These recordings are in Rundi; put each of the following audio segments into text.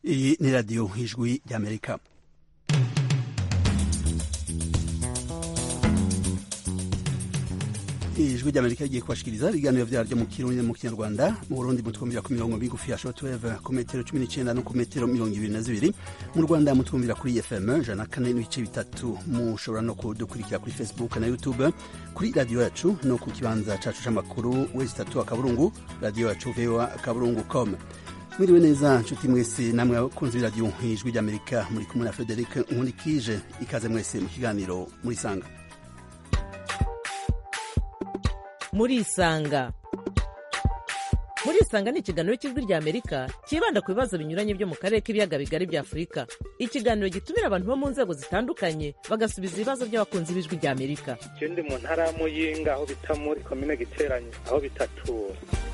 Iyi ni radiyo ijwi ry'Amerika. Ijwi ry'Amerika rigiye kubashikiriza ibiganiro vyaryo mu Kirundi mu Kinyarwanda. Mu Burundi mutwumvira ku mirongo migufi ya shortwave ku metero 19 no ku metero 22. Mu Rwanda mutwumvira kuri FM 104.3. Mushobora no kudukurikira kuri Facebook na YouTube, kuri radio yacu no ku kibanza cacu c'amakuru www.radio yacu voa.com. Mwiriwe neza nshuti mwese namwe abakunzi b'iradiyo ijwi ry'Amerika, muri kumwe na Frederic Nkulikije. Ikaze mwese mu kiganiro Murisanga. Murisanga ni ikiganiro cy'ijwi ry'Amerika kibanda ku bibazo binyuranye byo mu karere k'ibiyaga bigari bya Afurika. Ikiganiro gitumira abantu bo mu nzego zitandukanye bagasubiza ibibazo by'abakunzi b'ijwi ry'Amerika. Ndi mu ntara ya Muyinga aho bita muri komine Giteranyi aho bitatura.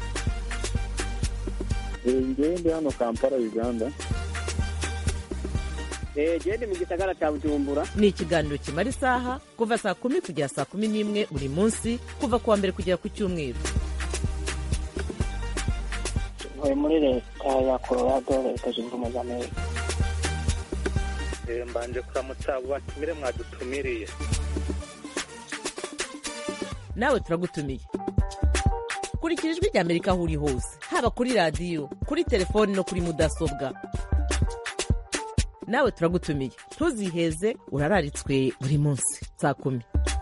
Ndi hano Kampala, Uganda. Ndi mu gisagara cya Bujumbura. Ni ikiganiro kimara isaha kuva saa 10 kugera saa 11 buri munsi, kuva kuwa mbere kugera ku cyumweru. Muri leta ya Colorado, leta zunze ubumwe za Amerika. Mbanje kuramutsa abo batumire mwadutumiriye. Nawe turagutumiye. Kurikira ijwi ry'Amerika aho uri hose, haba kuri radio, kuri telefoni no kuri mudasobwa. Nawe turagutumiye, ntuziheze, urararitswe buri munsi saa 10.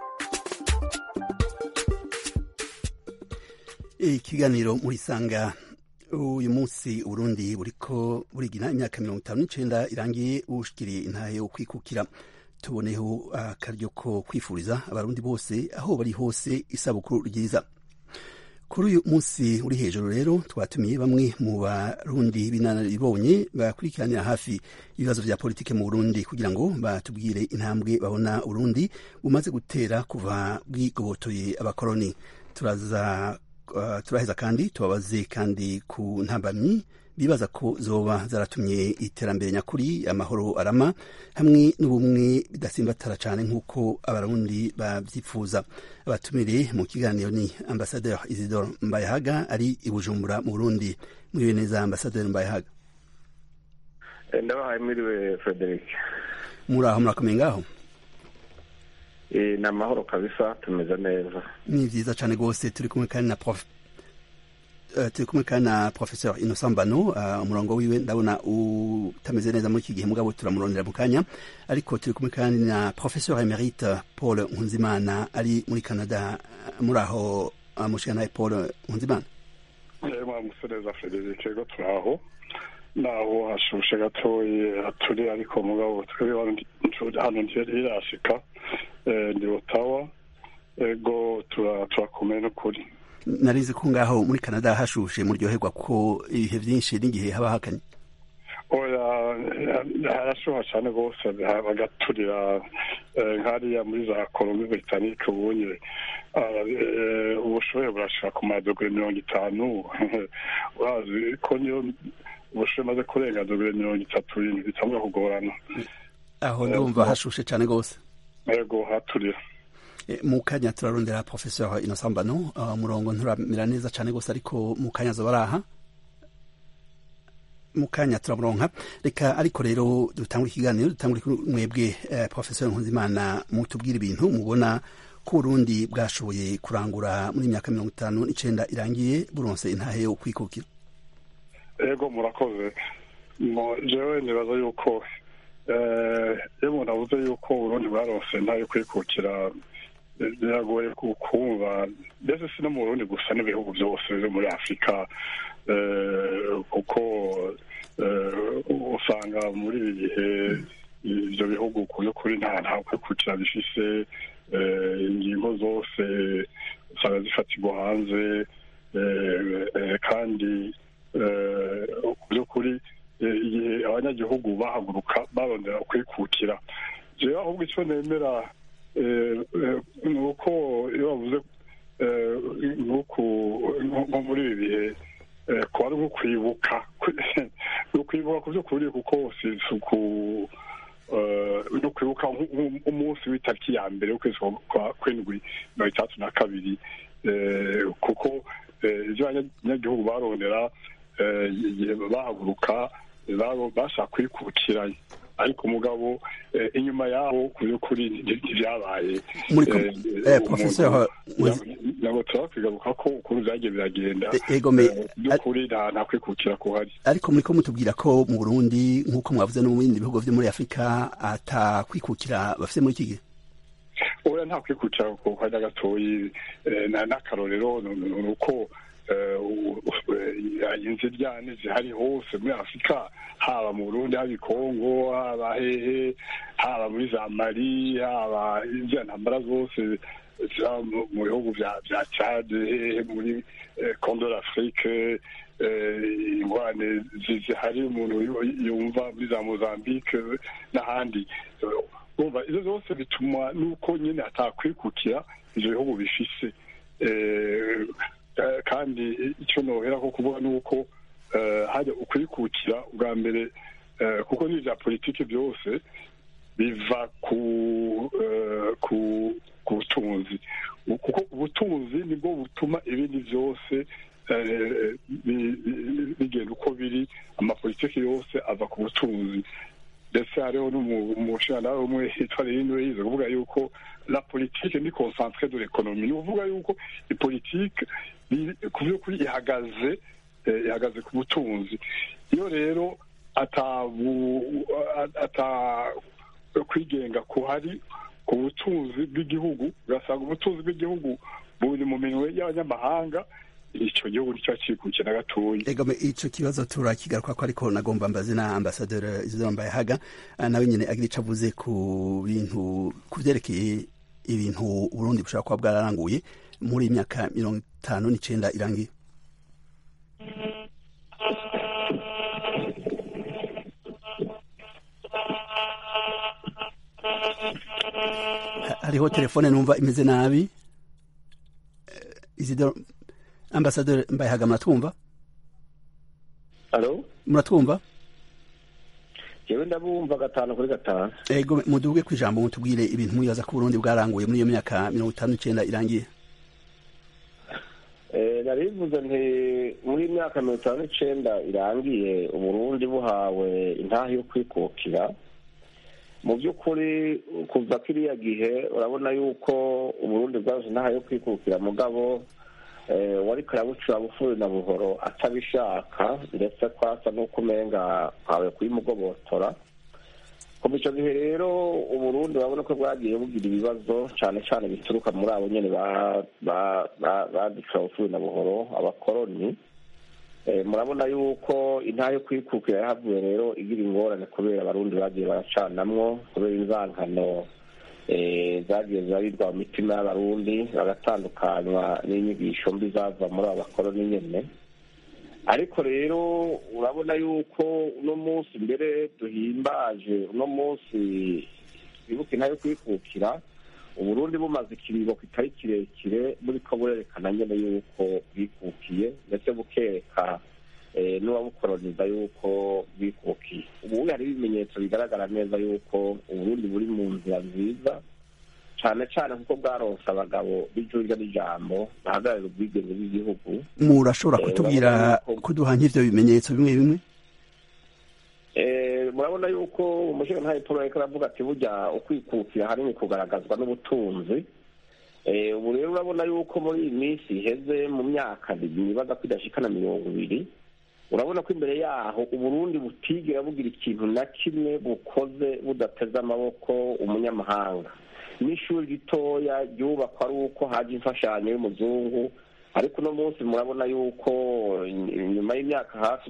Ikiganiro Murisanga. Uyu munsi Uburundi buriko burigina imyaka 59 irangiye ushikiriye intahe yo kwikukira. Tuboneho akaryo ko kwifuriza abarundi bose aho bari hose isabukuru ryiza. Kuri uyu munsi uri hejuru rero twatumiye bamwe mu barundi binaribonye bakurikiranira hafi ibibazo vya politike mu Burundi kugira ngo batubwire intambwe babona Burundi bumaze gutera kuva bwigobotoye abakoroni. Turaheza kandi tubabaze kandi ku ntambamyi bibaza ko zoba zaratumye iterambere nyakuri, amahoro arama hamwe n'ubumwe bidasimbatara cyane nk'uko abarundi babyifuza. Abatumire mu kiganiro ni Ambassadeur Isidore Mbayahaga ari i Bujumbura mu Burundi. Mwiriwe neza Ambassadeur Mbayahaga. Ndabahaye mwiriwe Frederic. Muraho murakomeye ngaho? Na mahoro kabisa, tumeze neza. Ni vyiza cyane gose. Turi kumwe kandi na Professeur Innocent Mbano. Umurongo wiwe ndabona utameze neza muri iki gihe, mugabo turamurondera mu kanya. Ariko turi kumwe kandi na Professeur Emerite Paul Nkunzimana ari muri Canada. Muraho mushikana Paul Nkunzimana? Mwamusereza Frederic, ego turaho. Naho hashushe gatoye aturi, ariko mugabo twebwe hano ntirashika. Ndi Ottawa, ego turakomeye n'ukuri. Narizi ko ngaho muri Canada hashushe muryoherwa kuko ibihe byinshi n'igihe haba hakanye. Oya, harashuha cyane rwose, bagaturira nkariya muri za Colombie Britannique ubunye ubushuhe burashika ku madogere 50. Urazi ko niyo ubushuhe maze kurenga dogere 30 bitangwa kugorana. Aho ndumva hashushe cyane rwose. Ego haturira. Mu kanya turarondera Professeur Innocent Mbano. Murongo nturamira neza cyane gose, ariko mu kanya zo baraha. Mu kanya turamuronka. Reka ariko rero dutangura ikiganiro, dutangura mwebwe Professeur Nkunzimana, mutubwira ibintu mubona ko Burundi bwashoboye kurangura muri imyaka 59 irangiye buronse intahe yo kwikukira. Ego murakoze. Jewe nibaza yuko umuntu avuze yuko Burundi bwaronse ntayo kwikukira biragoye kumva, mbese si no mu Burundi gusa n'ibihugu byose byo muri Afurika, kuko usanga muri ibi bihe ibyo bihugu kuri nta kwikukira bifise. Ingingo zose usanga zifatirwa hanze, kandi by'ukuri igihe abanyagihugu bahaguruka barondera kwikukira, jewe ahubwo icyo nemera ni uko iyo bavuze nko muri ibi bihe kuba ari nko kwibuka ku by'ukuri, kuko no kwibuka umunsi w'itariki ya mbere w'ukwezi kwa kw'indwi 2022, kuko ibyo abanyagihugu barondera igihe bahaguruka bashaka kwikukiranya ariko umugabo inyuma yaho kuri ntibyabaye professeur nabo turakigaruka ko ukuri byagiye biragenda by'ukuri nta kwikukira kuhari ariko muriko mutubwira ko mu Burundi nk'uko mwavuze no mu bindi bihugu vyo muri Afrika atakwikukira bafite muri iki gihe oya nta kwikukira kuhari na gatoyi n'akarorero nuko inziryane zihari hose muri Afrika haba mu Burundi haba i Kongo haba hehe haba muri za Mali haba izo ntambara zose mu bihugu vya Chad hehe muri Congo d'Afrique ingwane zihari umuntu yumva muri za Mozambique n'ahandi umva izo zose bituma nuko nyine atakwikukira ivyo bihugu bifise kandi icyo nohera ko kuvuga nuko hajya ukwikukira ubwa mbere kuko n'ivya politiki byose biva ku butunzi kuko ubutunzi nibwo butuma ibindi byose bigenda uko biri amapolitiki yose ava ku butunzi ndetse hariho n'umushinga umwe hitwa Lino yize kuvuga yuko la politique ni concentrée de l'économie ni uvuga yuko ipolitike ku by'ukuri ihagaze ku butunzi iyo rero kwigenga kuhari ku butunzi bw'igihugu ugasanga ubutunzi bw'igihugu buri mu minwe y'abanyamahanga icyo gihugu nicyo kikukira gatoya egome ico kibazo turakigaruka ko ariko nagomba mbaze na ambassadeur Isidore Mbayahaga nawe nyene agira ico avuze ku bintu kuvyerekeye ibintu Burundi bushaka kuba bwararanguye muri imyaka 59 irangiye hariho telefone numva imeze nabi Isidore Ambassadeur Mbayahaga muratwumva? Allo? Muratwumva? Jewe ndabumva 5-5. Ego muduge kwijambo mutubwire ibintu muyaza ku Burundi bwaranguye muri iyo myaka 59 irangiye. Narivuze nti muri myaka 59 irangiye Uburundi buhawe intahe yo kwikukira. Mu by'ukuri kuva kiriya gihe urabona yuko Uburundi bwaje intahe yo kwikukira mugabo wari karabucura bufuri na buhoro atabishaka ndetse kwasa nuko umenga hawe kuyimugobotora kuva ico gihe rero Uburundi babona ko bwagiye bugira ibibazo cane cane bituruka muri abo nyene badicura bufuri na buhoro abakoroni murabona yuko intahe yo kwikukira yahavuye rero igira ingorane kubera abarundi bagiye baracanamwo kubera inzankano zagiye zarirwa mu mitima y'abarundi bagatandukanywa n'inyigisho mbi zava muri abo bakoroni nyene ariko rero urabona yuko uno munsi mbere duhimbaje uno munsi twibuka intahe yo kwikukira Uburundi bumaze ikiringo kitari kirekire buriko burerekana nyene yuko bwikukiye ndetse bukereka n'uwabukoroniza yuko bikukiye ubu hari ibimenyetso bigaragara neza yuko Uburundi buri mu nzira nziza cane cane kuko bwaronse abagabo b'ijurya n'ijambo bahagararira ubwigenge bw'igihugu murashobora kutubwira kuduha nk'ivyo bimenyetso bimwe bimwe murabona yuko umushinga Paul ariko aravuga ati burya ukwikukira harimo kugaragazwa n'ubutunzi ubu rero urabona yuko muri iyi minsi iheze mu myaka nibaza ko idashikana 20 urabona ko imbere yaho Uburundi butigera bugira ikintu na kimwe bukoze budateze amaboko umunyamahanga n'ishuri ritoya ryubakwa ari uko haje imfashanyo y'umuzungu ariko no munsi murabona yuko nyuma y'imyaka hafi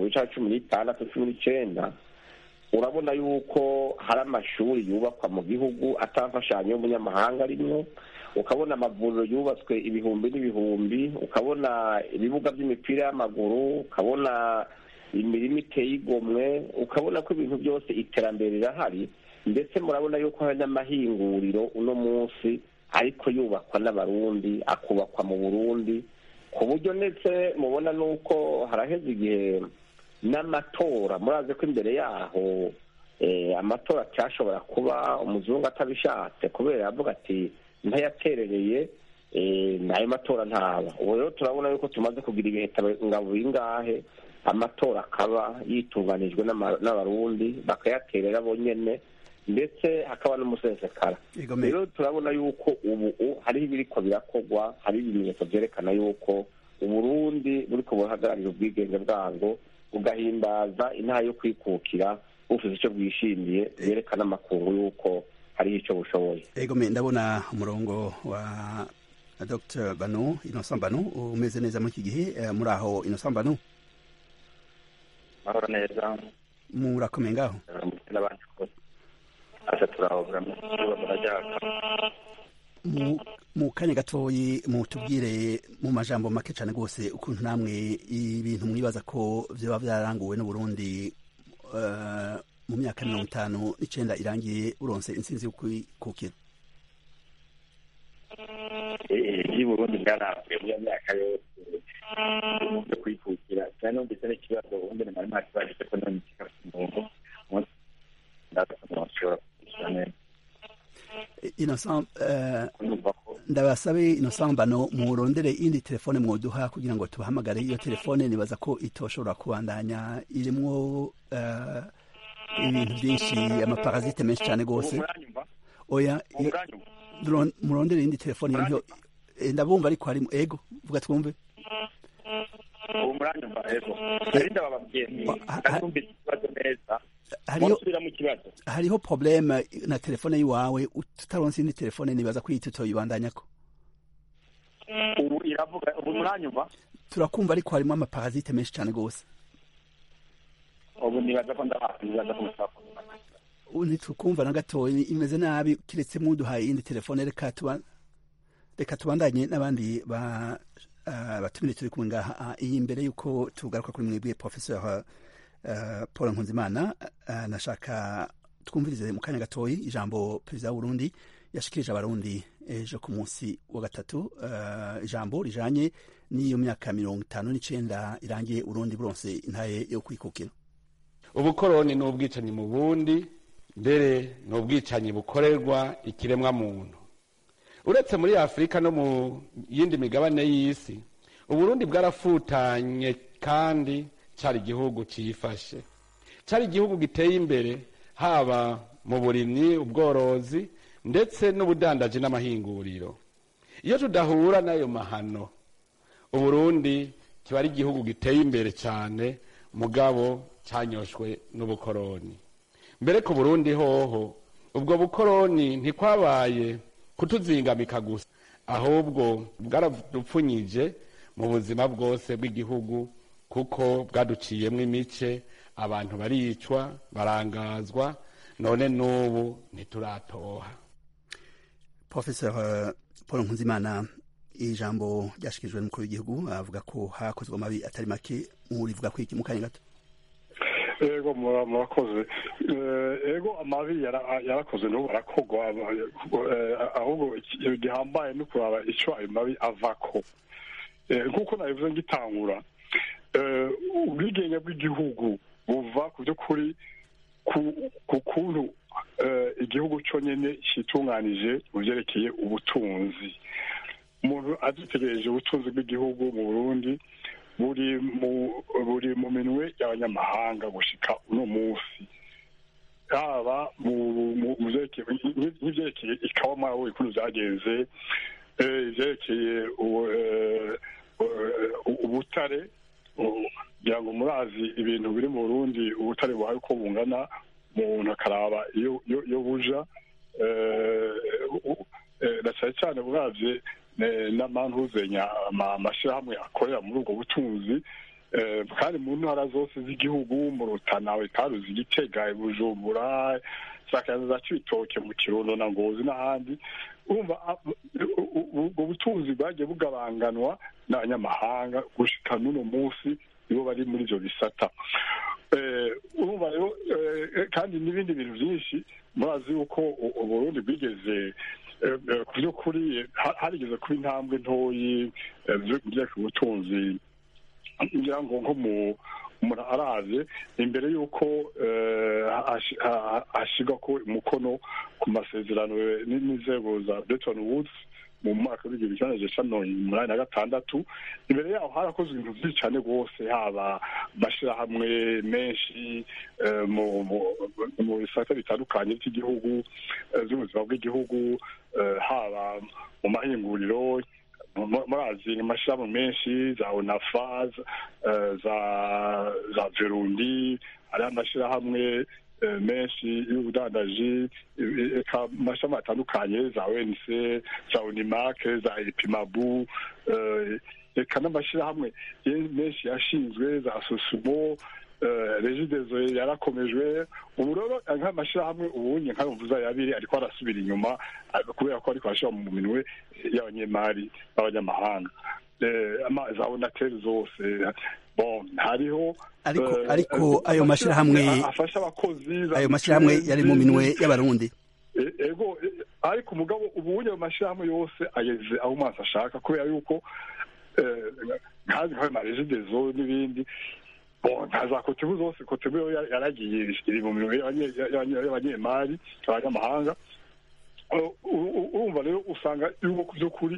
16-19 urabona yuko hari amashuri yubakwa mu gihugu atamfashanyo y'umunyamahanga arimwo ukabona amavuriro yubatswe ibihumbi n'ibihumbi ukabona ibibuga by'imipira y'amaguru ukabona imirimo iteye igomwe ukabona ko ibintu byose iterambere rirahari ndetse murabona yuko hari n'amahinguriro uno munsi ariko yubakwa n'abarundi akubakwa mu Burundi ku buryo ndetse mubona nuko haraheze igihe n'amatora muraze ko imbere yaho amatora cyashobora kuba umuzungu atabishatse kubera yavuga ati ntayaterereye n'ayo matora ntaba. Ubu rero turabona yuko tumaze kugira ibiheta ngabo bingahe amatora akaba yitunganijwe n'abarundi bakayaterera bonyene ndetse hakaba n'umusesekara. Rero turabona yuko ubu hariho ibiriko birakorwa, hari ibimenyetso vyerekana yuko Uburundi buriko buhagararira ubwigenge bwabwo bugahimbaza intaha yo kwikukira bufise ico bwishimiye yerekana amakungu yuko hariho ico bushoboye. Egome ndabona umurongo wa Dr. Bano Innocent Bano umeze neza muri iki gihe, muri aho Innocent Bano? Mahoro neza. Murakomeye ngaho? N'abandi kose. Asa turahobora murajyaka. Mu kanya gatoyi mutubwire mu majambo make cyane rwose ukuntu namwe ibintu mwibaza ko vyoba vyaranguwe n'Uburundi mu myaka 59 irangiye uronse intsinzi yo kwikukira. Burundi bwaranguye mu myaka yose yo kwikukira cyane ndetse n'ikibazo ubundi nari ntakibaje ko none kikafungo Innocent ndabasabe Innocent Bano murondere indi telefone mwoduha kugira ngo tubahamagare. Iyo telefone nibaza ko itoshobora kubandanya irimwo ibintu byinshi, amaparasite menshi cyane rwose. Oya murondere indi telefone yo ndabumva ariko harimo ego vuga twumve. Hariho probleme na telefone yiwawe, utaronse indi telefone nibaza ko itoyibandanyako. Ubu iravuga ubu muranyumva? Turakumva ariko harimo amaparasite menshi cyane rwose. Ubu nibaza ko ndabaza ko ntitukumva na gatoya, imeze nabi kiretse muduhaye indi telefone. Reka tubandanye n'abandi batumire turi kumwe ngaha. Iyi mbere yuko tugaruka kuri mwebwe Professeur Paul Nkunzimana, nashaka twumvirize mu kanya gatoyi ijambo perezida w'Uburundi yashikirije abarundi ejo ku munsi wa gatatu, ijambo rijanye n'iyo myaka 59 irangiye Urundi buronse intahe yo kwikukira. Ubukoroni n'ubwicanyi mu Burundi, mbere n'ubwicanyi bukorerwa ikiremwa muntu. Uretse muri Afrika no mu yindi migabane y'isi, Uburundi bwarafutanye kandi cari igihugu cifashe, cari igihugu giteye imbere haba mu burimyi, ubworozi ndetse n'ubudandaji n'amahinguriro. Iyo tudahura n'ayo mahano, Uburundi kiba ari igihugu giteye imbere cyane, mugabo canyoshwe n'ubukoroni. Mbere ku Burundi hoho ubwo bukoroni ntikwabaye kutuzingamika gusa, ahubwo bwaradupfunyije mu buzima bwose bw'igihugu, kuko bwaduciyemwo imice, abantu baricwa, barangazwa, none n'ubu ntituratoha. Professeur Paul Nkunzimana, ijambo ryashikijwe n'umukuru w'igihugu avuga ko hakozwe amabi atari make, murivuga ko iki mu kanya gato? Ego murakoze. Ego amabi yarakoze n'ubu arakogwa, ahubwo gihambaye no kuraba ico ayo mabi avako. Nkuko nabivuze ngitangura, ubwigenge bw'igihugu buva ku by'ukuri ku kuntu igihugu cyonyine kitunganije mu byerekeye ubutunzi. Umuntu adutegereje ubutunzi bw'igihugu mu Burundi buri mu minwe y'abanyamahanga gushika uno munsi, haba mu byerekeye ikawa mwawe ukuntu byagenze, ivyerekeye ubutare, kugira ngo murazi ibintu biri mu Burundi, ubutare buhaye uko bungana, umuntu akaraba iyo buja, na cyane cyane buravye n'amantuzenya amashirahamwe akorera muri ubwo butunzi, kandi mu ntara zose z'igihugu, mu Rutana, Karuzi, Gitega, Bujumbura, za Cibitoke, mu Kirundo na Ngozi n'ahandi. Urumva ubwo butunzi bwagiye bugabanganwa n'abanyamahanga gushika n'uno munsi nibo bari muri ivyo bisata. Urumva rero kandi n'ibindi bintu byinshi murazi yuko Uburundi bwigeze ku by'ukuri harigeze kuba intambwe ntoyi byeka ubutunzi, ngira ngo nko umuntu araze imbere y'uko ashirwa ko umukono ku masezerano n'inzego za Bretton Woods mu mwaka w'igihumbi kimwe n'amajana icenda na mirongo umunani na gatandatu. Imbere yaho harakozwe ibintu vyinshi cane rwose, haba amashirahamwe menshi mu bisata bitandukanye by'igihugu, by'ubuzima bw'igihugu, haba mu mahinguriro, murazi amashirahamwe menshi za ONAFA, za Verundi, ari amashirahamwe menshi y'ubudandaji, eka amashami atandukanye za ONC, za Unimak, za Epimabu, eka n'amashirahamwe menshi yashinzwe za Sosumo, Regideso yarakomejwe. Ubu rero nk'amashirahamwe ubunye nk'ayumvuza yabiri ariko arasubira inyuma kubera ko ariko arashira mu minwe y'abanyemari b'abanyamahanga, za Onatel zose. Bon, hariho ariko ayo mashirahamwe afasha abakozi, ayo mashirahamwe yari mu minwe y'abarundi. Ego, ariko umugabo ubunye ayo mashirahamwe yose ageze aho umaze ashaka, kubera yuko nkazi nka Regideso n'ibindi. Bon, ntaza Kotebu zose, Kotebu yaragiye iri mu minwe y'abanyemari abanyamahanga. Urumva rero usanga yuko ku by'ukuri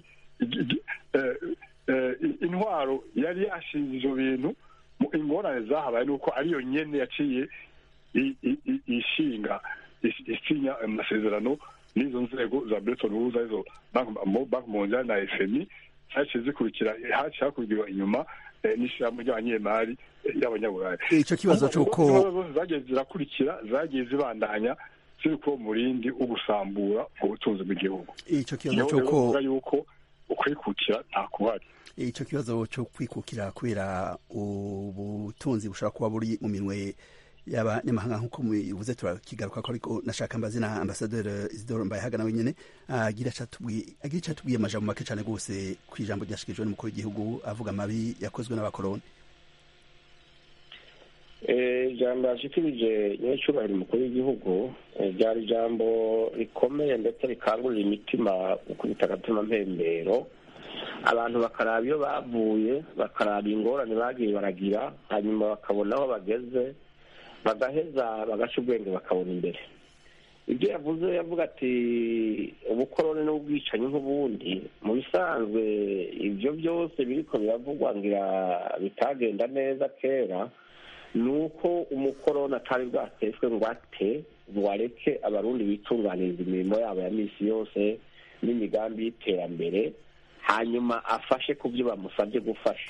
intwaro yari yashinze ivyo bintu, ingorane zahabaye nuko ariyo nyene yaciye isinya amasezerano n'izo nzego za Bretton Woods, arizo Banki Mondiale na FMI, zaciye zikurikira, haciye hakurikirwa inyuma n'ishirahamwe ry'abanyemari y'abanyaburayi. Ico kibazo c'uko zagiye zirakurikira, zagiye zibandanya ziriko murindi ugusambura ubutunzi bw'igihugu. Ico kibazo c'uko yuko ukwikukira nta kuhari. Ico kibazo cyo kwikukira kubera ubutunzi bushobora kuba buri mu minwe y'abanyamahanga nk'uko mubivuze, turakigaruka ko, ariko nashaka mbaze na Ambassadeur Isidore Mbayahaga nawe nyene agira icatubwiye amajambo make cane gose kw'ijambo ryashikijwe n'umukuru w'igihugu avuga amabi yakozwe n'abakoroni. Ijambo yashikirije nyecubahiro umukuru w'igihugu ryari ijambo rikomeye ndetse rikangurira imitima gukubita agatima mpembero, abantu bakaraba iyo bavuye, bakaraba ingorane bagiye baragira, hanyuma bakabona aho bageze, bagaheza bagaca ubwenge bakabona imbere. Ibyo yavuze, yavuga ati ubukoroni n'ubwicanyi nk'ubundi, mu bisanzwe ibyo byose biriko biravugwa ngira bitagenda neza kera, nuko umukoroni atari bwateshwe ngo areke abarundi bitunganiriza imirimo yabo ya misi yose n'imigambi y'iterambere, hanyuma afashe ku byo bamusabye gufasha.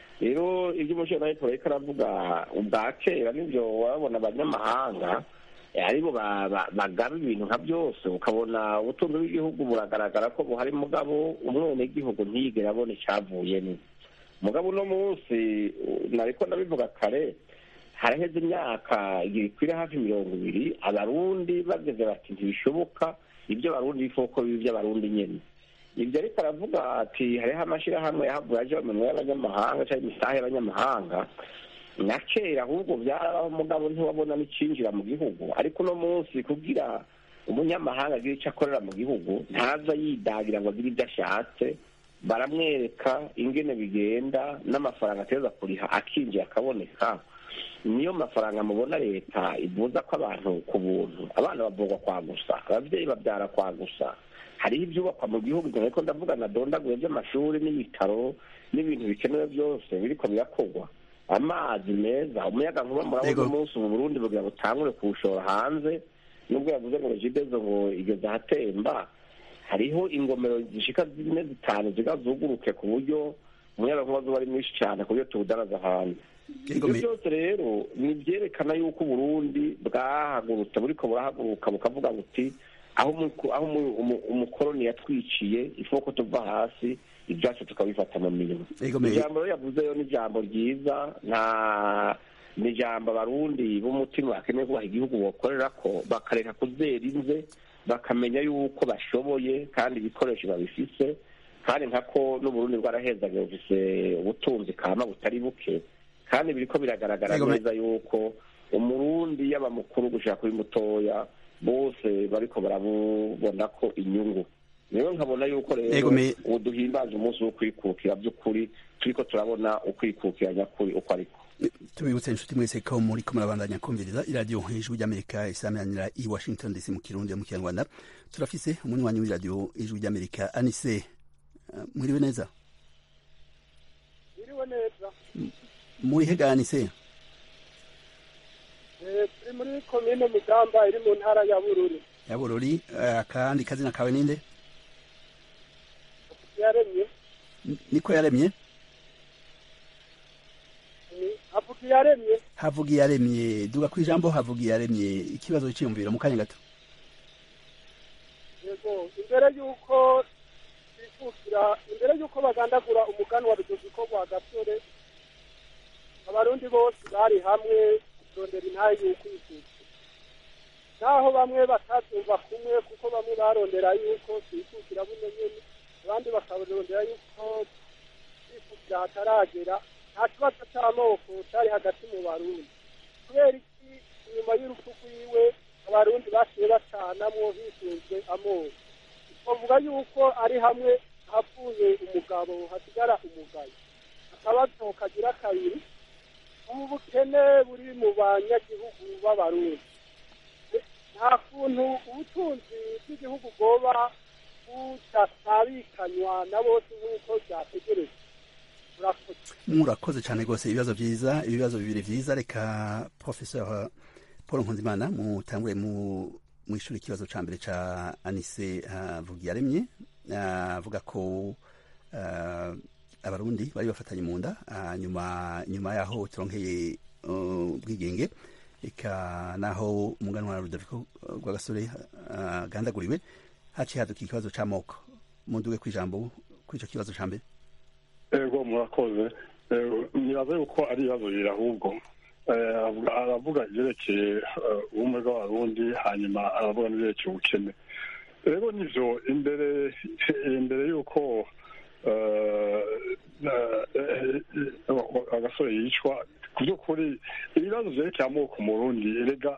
Rero ibyo umushinga ariko aravuga ubwa kera nibyo wabona abanyamahanga aribo bagaba ibintu nka byose, ukabona ubutunzi bw'igihugu buragaragara ko buhari, mugabo umwenegihugu ntiyigera abona icyavuyemo. Mugabo uno munsi nariko ndabivuga kare, haraheze imyaka ikwira hafi 20 abarundi bageze bati ntibishoboka, ibyo abarundi bifoko by'abarundi nyene. Ibyo ariko aravuga ati hariho amashirahamwe yahavuye aje bamenwe y'abanyamahanga cyangwa imisahe y'abanyamahanga, na kera ahubwo byarabaho, mugabo ntiwabona n'icinjira mu gihugu. Ariko uno munsi kugira umunyamahanga agira icyo akorera mu gihugu, ntaza yidagira ngo agire ibyo ashatse, baramwereka ingene bigenda n'amafaranga ateza kuriha akinjira akaboneka. Niyo mafaranga mubona leta ivuza ko abantu ku buntu, abana bavugwa kwa gusa, abavyeyi babyara kwa gusa. Hariho ibyubakwa mu gihugu, ariko ndavuga na dondaguye by'amashuri n'ibitaro n'ibintu bikenewe byose biriko birakorwa. Amazi meza, umuyaga nkuba murabona umunsi mu Burundi bugira butangure kuwushora hanze, nubwo yavuze ngo Regideso ngo igeze ahatemba, hariho ingomero zishika 4-5 zigazuguruke ku buryo umuyaga nkuba zuba ari mwinshi cyane ku buryo tuwudaraza hanze. Ibyo byose rero ni byerekana yuko Burundi bwahagurutse, buriko burahaguruka bukavuga buti aho umukoroni yatwiciye ifoko tuva hasi, ibyacu tukabifata mu mirimo. Ijambo yavuzeyo ni ijambo ryiza, ni ijambo abarundi b'umutima bakeneye kubaha igihugu bokorera ko, bakareka kuzera inze, bakamenya yuko bashoboye kandi ibikoresho babifise, kandi nkako n'Uburundi bwarahezaga bufise ubutunzi kama butari buke, kandi biriko biragaragara neza yuko umurundi yaba mukuru gushaka kuri mutoya bose bariko barabona ko inyungu. Rero nkabona yuko rero uduhimbaje umunsi wo kwikukira by'ukuri, turiko turabona ukwikukira nyakuri uko ariko. Tubibutse inshuti mwese ko muri ko murabandanya kumviriza iradiyo Ijwi ry'Amerika isamanira i Washington DC mu Kirundi mu Kinyarwanda. Turafise umunywanyi w'iradiyo Ijwi ry'Amerika Anise mwiriwe neza. Mwiriwe neza. Muri heganise? Turi muri komine Mugamba iri mu ntara ya Bururi. Ya Bururi, akandi kazina kawe ninde? Yaremye. Niko yaremye? Havugiyaremye. Havugiyaremye, duga kwijambo Havugiyaremye, ikibazo cyiyumvira mu kanya gato. Yego, imbere yuko imbere yuko bagandagura umugani wa Rudoviko rwa Gasore, abarundi bose bari hamwe kurondera intahe y'ukwikukira. Naho bamwe batatumva kumwe kuko bamwe barondera yuko kwikukira buno nyene, abandi bakarondera yuko kwikukira hataragera. Nta kibazo cy'amoko cyari hagati mu Barundi. Kubera iki inyuma y'urupfu rwiwe abarundi baciye bacanamwo hisunzwe amoko. Bavuga yuko ari hamwe hapfuye umugabo hasigara umugayo. Akabazo kagira kabiri, ubu bukene buri mu banyagihugu b'Abarundi. Nta kuntu ubutunzi bw'igihugu bwoba butasabikanywa na bose nk'uko byategerejwe. Murakoze cyane rwose, ibibazo byiza, ibibazo bibiri byiza. Reka Professeur Paul Nkunzimana mutangure mu ishuri ikibazo ca mbere ca Anise Havugiyaremye, avuga ko abarundi bari bafatanye mu nda nyuma yaho turonkeye ubwigenge, eka naho umuganwa Rudoviko rwa Gasore gandaguriwe haciye haduka ikibazo c'amoko. Munduge kwijambo kuri ico kibazo ca mbere. Ego murakoze. Nibaza yuko ari ibibazo bibiri ahubwo. Aravuga ibyerekeye ubumwe bw'abarundi, hanyuma aravuga n'ibyerekeye ubukene. Rero nivyo imbere yuko Agasore yicwa, ku by'ukuri ibibazo vyerekeye amoko mu Burundi erega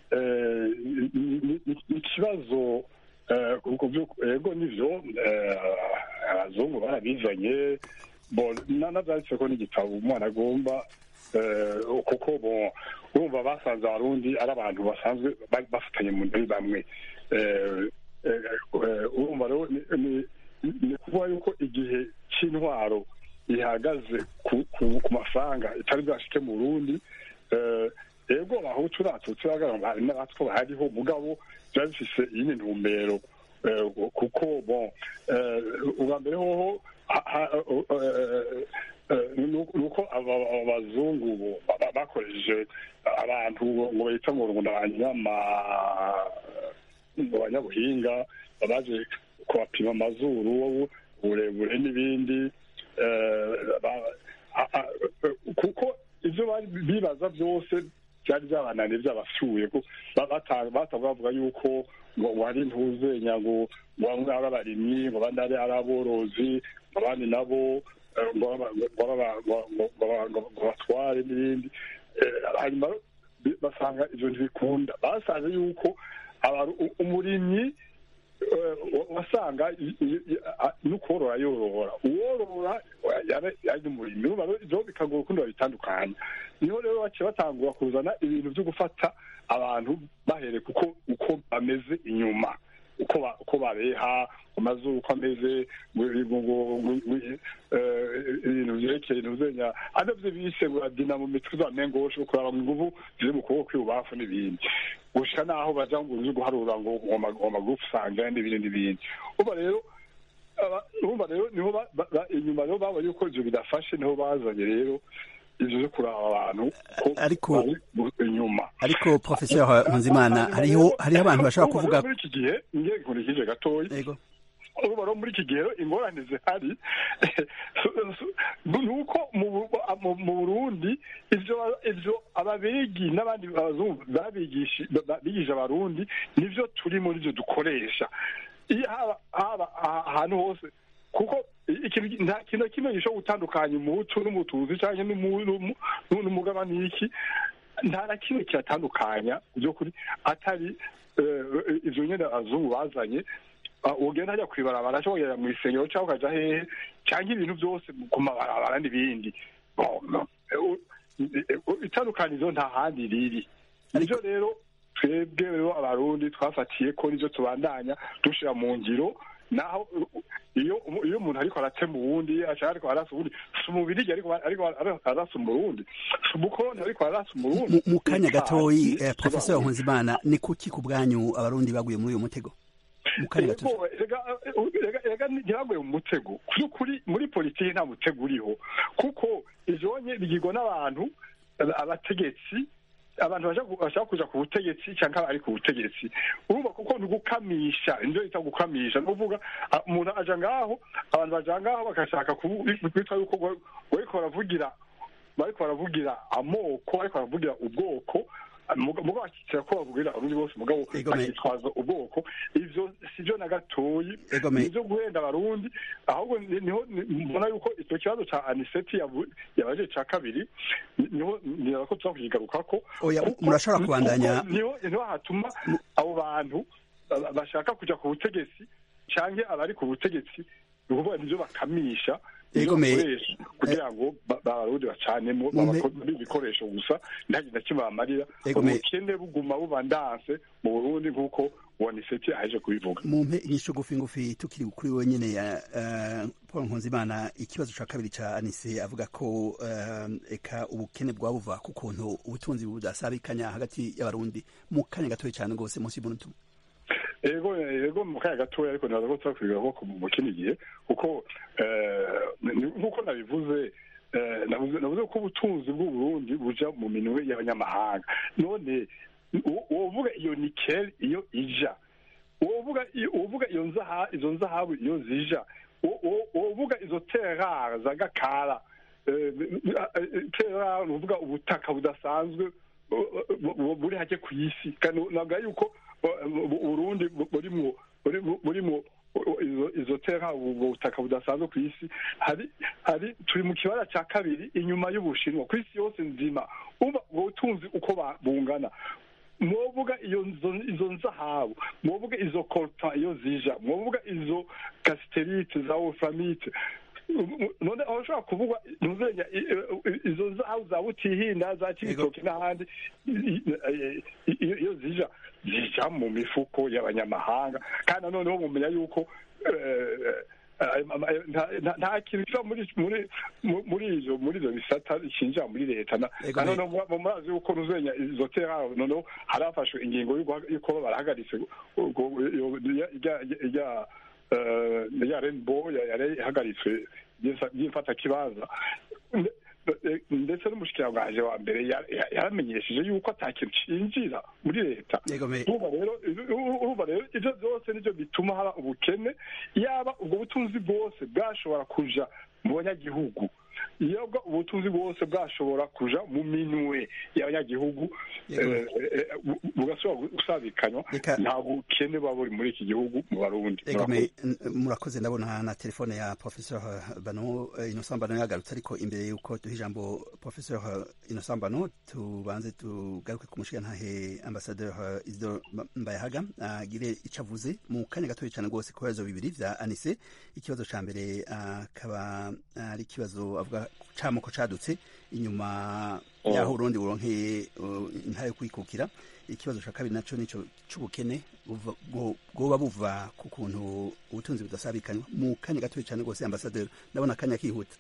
ikibazo ego nivyo abazungu barabizanye navyanditse ko n'igitabo umwana agomba, kuko urumva basanze abarundi ari abantu basanzwe bafatanye mu ndimi bamwe. Urumva rero ni kuvuga yuko igihe c'intwaro ihagaze ku mafaranga itari bwashike mu Burundi, ego abahutu n'abatutsi hari n'abatwa bahariho, mugabo vyari bifise iyindi ntumbero, kuko ubwa mbere hoho nuko abazungu bakoresheje abantu ngo bahita ngo abanyabuhinga baje kubapima amazuru, uburebure n'ibindi, kuko ivyo bibaza byose byari byabananiye byabasuye, bavuga yuko ngo hari ntuzenya ngo bamwe ari abarimyi, ngo abandi ari aborozi, abandi nabo ngo batware n'ibindi. Hanyuma basanga ivyo ntibikunda, basanze yuko umurimyi wasanga n'ukworora yorora, uworora yari umurimyi, ivyo bikagora ukundi babitandukanya. Niho rero baciye batangura kuzana ibintu vyo gufata abantu bahereye uko bameze inyuma, uko bareha amazuru, uko ameze, ibintu vyerekeye ntuzenya adavyo bise dinamo mitwe z'amengosho, kuraba inguvu ziri mu kuboko kw'ibubafu n'ibindi, gushika naho baja ngo uzi guharura ngo amagufu usanga n'ibindi. Urumva rero niho inyuma rero babonye yuko ivyo bidafashe, niho bazanye rero ivyo vyo kuraba abantu ariko inyuma. Ariko Professeur Nkunzimana, hariho abantu bashobora kuvuga muri iki gihe nkurikije gatoyi, urumva rero muri iki gihe ingorane zihari nuko mu Burundi ivyo ababegi n'abandi bazungu bigisha abarundi nivyo turi muri ivyo dukoresha haba ahantu hose, kuko nta kintu kimwe gishobora gutandukanya umuhutu n'umutuzi cyangwa n'umugabane iki, nta na kimwe kiratandukanya by'ukuri atari ivyo nyene abazungu bazanye. Ugenda hajya kwibarabara cyangwa mu isengero cyangwa ukaja hehe, cyangwa ibintu byose ku mabarabara n'ibindi, itandukanizo nta handi riri. Nivyo rero twebwe rero abarundi twafatiye ko nivyo tubandanya dushira mu ngiro, naho iyo umuntu ariko aratema uwundi ariko arasa uwundi si umubirigi ariko arasa umurundi si umukoroni ariko arasa umurundi. Mu kanya gatoyi Professeur Nkunzimana, ni kuki ku bwanyu abarundi baguye muri uyu mutego? Mu kanya gatoyi ntibaguye mu mutego kuri muri politiki, nta mutego uriho, kuko ijonye bigirwa n'abantu abategetsi, abantu bashaka kuja ku butegetsi cyangwa ari ku butegetsi, urumva kuko ntugukamisha indyo ita gukamisha, nuvuga umuntu aja ngaho, abantu baja ngaho bakashaka kwitwa yuko bariko baravugira amoko, bariko baravugira ubwoko, mugabo akitira ko bavugira abarundi bose, mugabo akitwaza ubwoko. Ivyo sivyo na gatoyi, nivyo guhenda abarundi, ahubwo niho mbona yuko icyo kibazo ca aniseti yabaje ca kabiri, niho nirako tuzakukigarukako. Murashobora kubandanya. Niho hatuma abo bantu bashaka kuja ku butegetsi canke abari ku butegetsi ukuvuga nivyo bakamisha kugira ngo abarundi bacanemo ibikoresho gusa ntagire na kimwe bamarira, ubukene buguma bubandanse mu Burundi nk'uko Waniseti aje kubivuga. Mumpe inyisho ngufi tukiri kuri wenyene ya Paul Nkunzimana, ikibazo ca kabiri ca Anise avuga ko eka ubukene bwabuva ku kuntu ubutunzi budasabikanya hagati y'abarundi. Mu kanya gatoya cyane gose munsi y'ubuntu. Ego mu kanya gatoya, ariko ntaza ko tuzakwigaho mu kindi gihe, kuko nk'uko nabivuze, navuze ko ubutunzi bw'uburundi buja mu minwe y'abanyamahanga. None wovuga iyo nikel iyo ija, wovuga izo nzahabu iyo zija, wovuga izo terare za gakara, terare nuvuga ubutaka budasanzwe buri hake ku isi, kandi navuga yuko Burundi burimo izo terre, ubwo butaka budasanzwe ku isi. Hari turi mu kibara cya kabiri inyuma y'Ubushinwa ku isi yose nzima. Ubwo butunzi uko bungana, mwovuga izo nzahabu, mwovuga izo coltan iyo zija, mwovuga izo casterite za wolframite, none aho ushobora kuvuga ntuzenya izo nzahabu za Butihinda, za Cibitoke n'ahandi, iyo zija mu mifuko y'abanyamahanga, kandi noneho mumenya yuko nta kintu kiva muri izo bisata kinjira muri leta. Noneho mumazi yuko nuzenya izo terre, noneho harafashwe ingingo yuko barahagaritse ya Rainbow yari ihagaritswe y'imfata kibanza, ndetse n'umushikiranganji wa mbere yaramenyesheje yuko ata kintu cinjira muri leta. Urumva rero ivyo vyose nivyo bituma haba ubukene, yaba ubwo butunzi bwose bwashobora kuja mu banyagihugu, yabwa ubutunzi bwose bwashobora kuja mu minwe y'abanyagihugu, bugasubira gusabikanywa, nta bukene buba buri muri iki gihugu mu Barundi. Murakoze. Ndabona na telefone ya Professeur Innocent Bano yagarutse, ariko imbere yuko duha ijambo Professeur Innocent Bano, tubanze tugaruke ku mushikirantahe Ambassadeur Isidore Mbayahaga agire ico avuze mu kanya gatoya cyane rwose ku bibazo bibiri vya Anise. Ikibazo ca mbere akaba ari ikibazo avuga camoko cadutse inyuma yaho Burundi buronkeye intare kwikukira. Ikibazo ca kabiri naco nico c'ubukene bwoba buva ku kuntu ubutunzi budasabikanywa. Mu kanya gatoya cyane rwose Ambassadeur, ndabona akanya kihuta.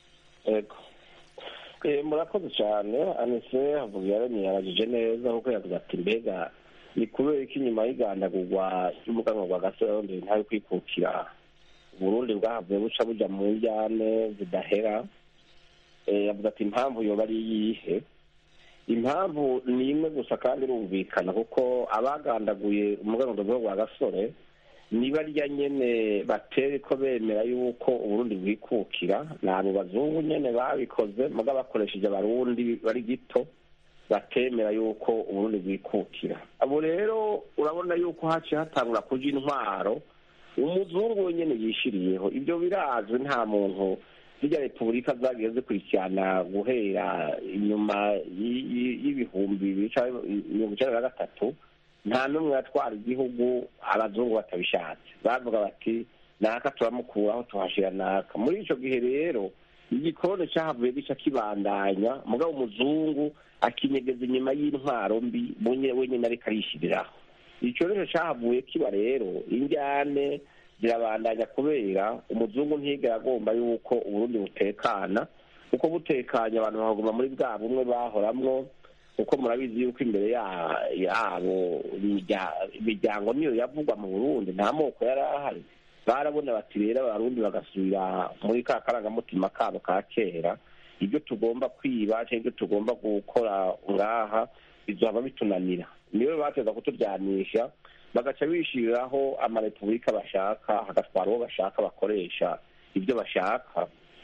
Murakoze cyane. Anise avuga yarabajije neza kuko yavuze ati mbega ni kubera iki nyuma y'igandagurwa ry'umuganwa rwa Gasore intare kwikukira Burundi bwahavuye buca buja mu njyane zidahera. Yavuze ati impamvu yoba ari iyihe? Impamvu ni imwe gusa kandi irumvikana, kuko abagandaguye umuganwa rwa Gasore ni barya nyene batera ko bemera yuko Uburundi bwikukira, nabo bazungu nyene babikoze, muga bakoresheje abarundi bari gito batemera yuko Uburundi bwikukira. Abo rero urabona yuko haciye hatangura kuja intwaro umuzungu nyene yishiriyeho. Ibyo birazwe, nta muntu zirya repubulika zagiye zikurikirana guhera inyuma y'ibihumbi bibiri canke 1993, nta n'umwe yatwara igihugu abazungu batabishatse. Bavuga bati naka turamukuraho tuhashira naka. Muri ico gihe rero igikorone cahavuye gica kibandanya, mugabo umuzungu akinyegeza inyuma y'intwaro mbi wenyene ariko arishiriraho. Ico rero cahavuye kiba rero injyane zirabandanya kubera umuzungu ntiyigera agomba yuko uburundi butekana, kuko butekanye abantu baguma muri bwa bumwe bahoramwo, kuko murabizi yuko imbere yabo imiryango niyo yavugwa mu Burundi, nta moko yari ahari. Barabona bati rero abarundi bagasubira muri ka karangamutima kabo ka kera, ibyo tugomba kwiba cyangwa ibyo tugomba gukora ngaha bizoba bitunanira. Niyo bateza kuturyanisha, bagaca bishiriraho amarepubulika bashaka, hagatwara uwo bashaka bakoresha ibyo bashaka,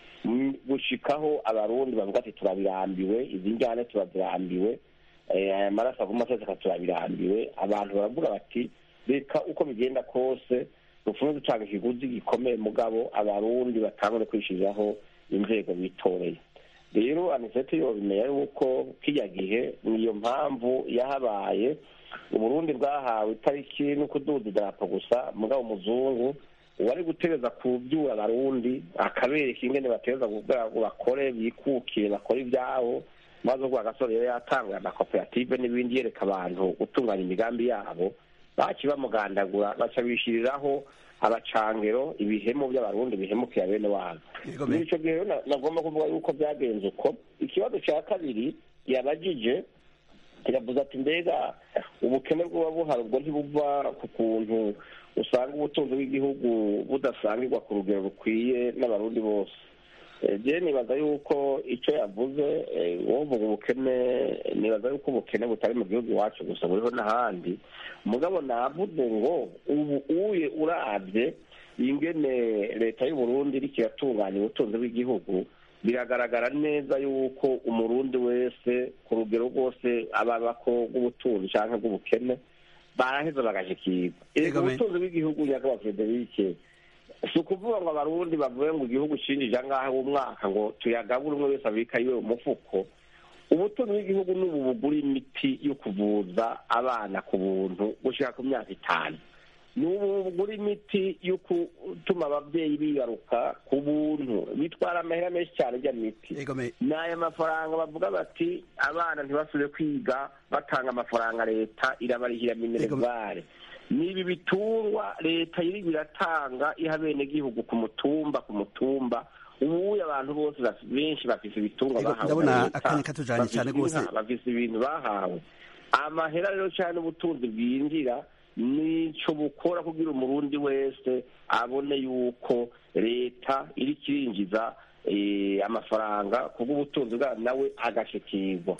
gushikaho abarundi bavuga ati turabirambiwe, izi njyane turazirambiwe, aya maraso aguma aseseka turabirambiwe. Abantu baravuga bati reka uko bigenda kose dufunze dutanga ikiguzi gikomeye, mugabo abarundi batangure kwishiriraho inzego bitoreye. Rero anisete yobimenya yuko kijya gihe niyo mpamvu yahabaye uburundi bwahawe itariki no kuduza idarapo gusa, mugabo umuzungu wari gutereza kubyura abarundi akabereka ingene bateza kugira ngo bakore bikukiye bakore ibyabo, maze ubwo agasore yari yatanga na koperative n'ibindi yereka abantu gutunganya imigambi yabo, baci bamugandagura baca bishiriraho abacangero, ibihemu by'abarundi bihemukiye bene wabo. Muri ico gihe nagomba kuvuga yuko byagenze uko. Ikibazo cya kabiri yabajije yavuze ati mbega ubukene bw'uba buhari ubwo ntibuva ku kuntu usanga ubutunzi bw'igihugu budasangirwa ku rugero rukwiye n'abarundi bose. Je nibaza yuko icyo yavuze wovuga ubukene, nibaza yuko ubukene butari mu gihugu iwacu gusa, buriho n'ahandi. Mugabo navuze ngo ubu uye urabye ingene leta y'u Burundi iriko iratunganya ubutunzi bw'igihugu, biragaragara neza yuko umurundi wese ku rugero rwose ababako bw'ubutunzi canke bw'ubukene baraheza bagashikirwa. Ubutunzi bw'igihugu nyakubahwa Federike, si ukuvuga ngo abarundi bavuye ngo igihugu cinjije angahe w'umwaka ngo tuyagabure umwe wese abika yiwe mu mufuko. Ubutunzi bw'igihugu n'ubu bugura imiti yo kuvuza abana ku buntu gushika ku myaka 5. N'ubu bugura imiti yo gutuma ababyeyi bibaruka ku buntu, bitwara amahera menshi cyane ajya miti. N'aya mafaranga bavuga bati abana ntibasubire kwiga, batanga amafaranga leta irabarihira minerevare. Nibi bitungwa leta yiri biratanga iha bene gihugu ku mutumba. Ubu abantu bose benshi bafise ibitungwa bahawe. Ndabona akanya katujanye cyane gose. Bafise ibintu bahawe. Amahera rero cyane ubutunzi bwinjira nico bukora kugira umurundi wese abone yuko leta iri kirinjiza amafaranga kubw'ubutunzi bwa nawe agashikirwa.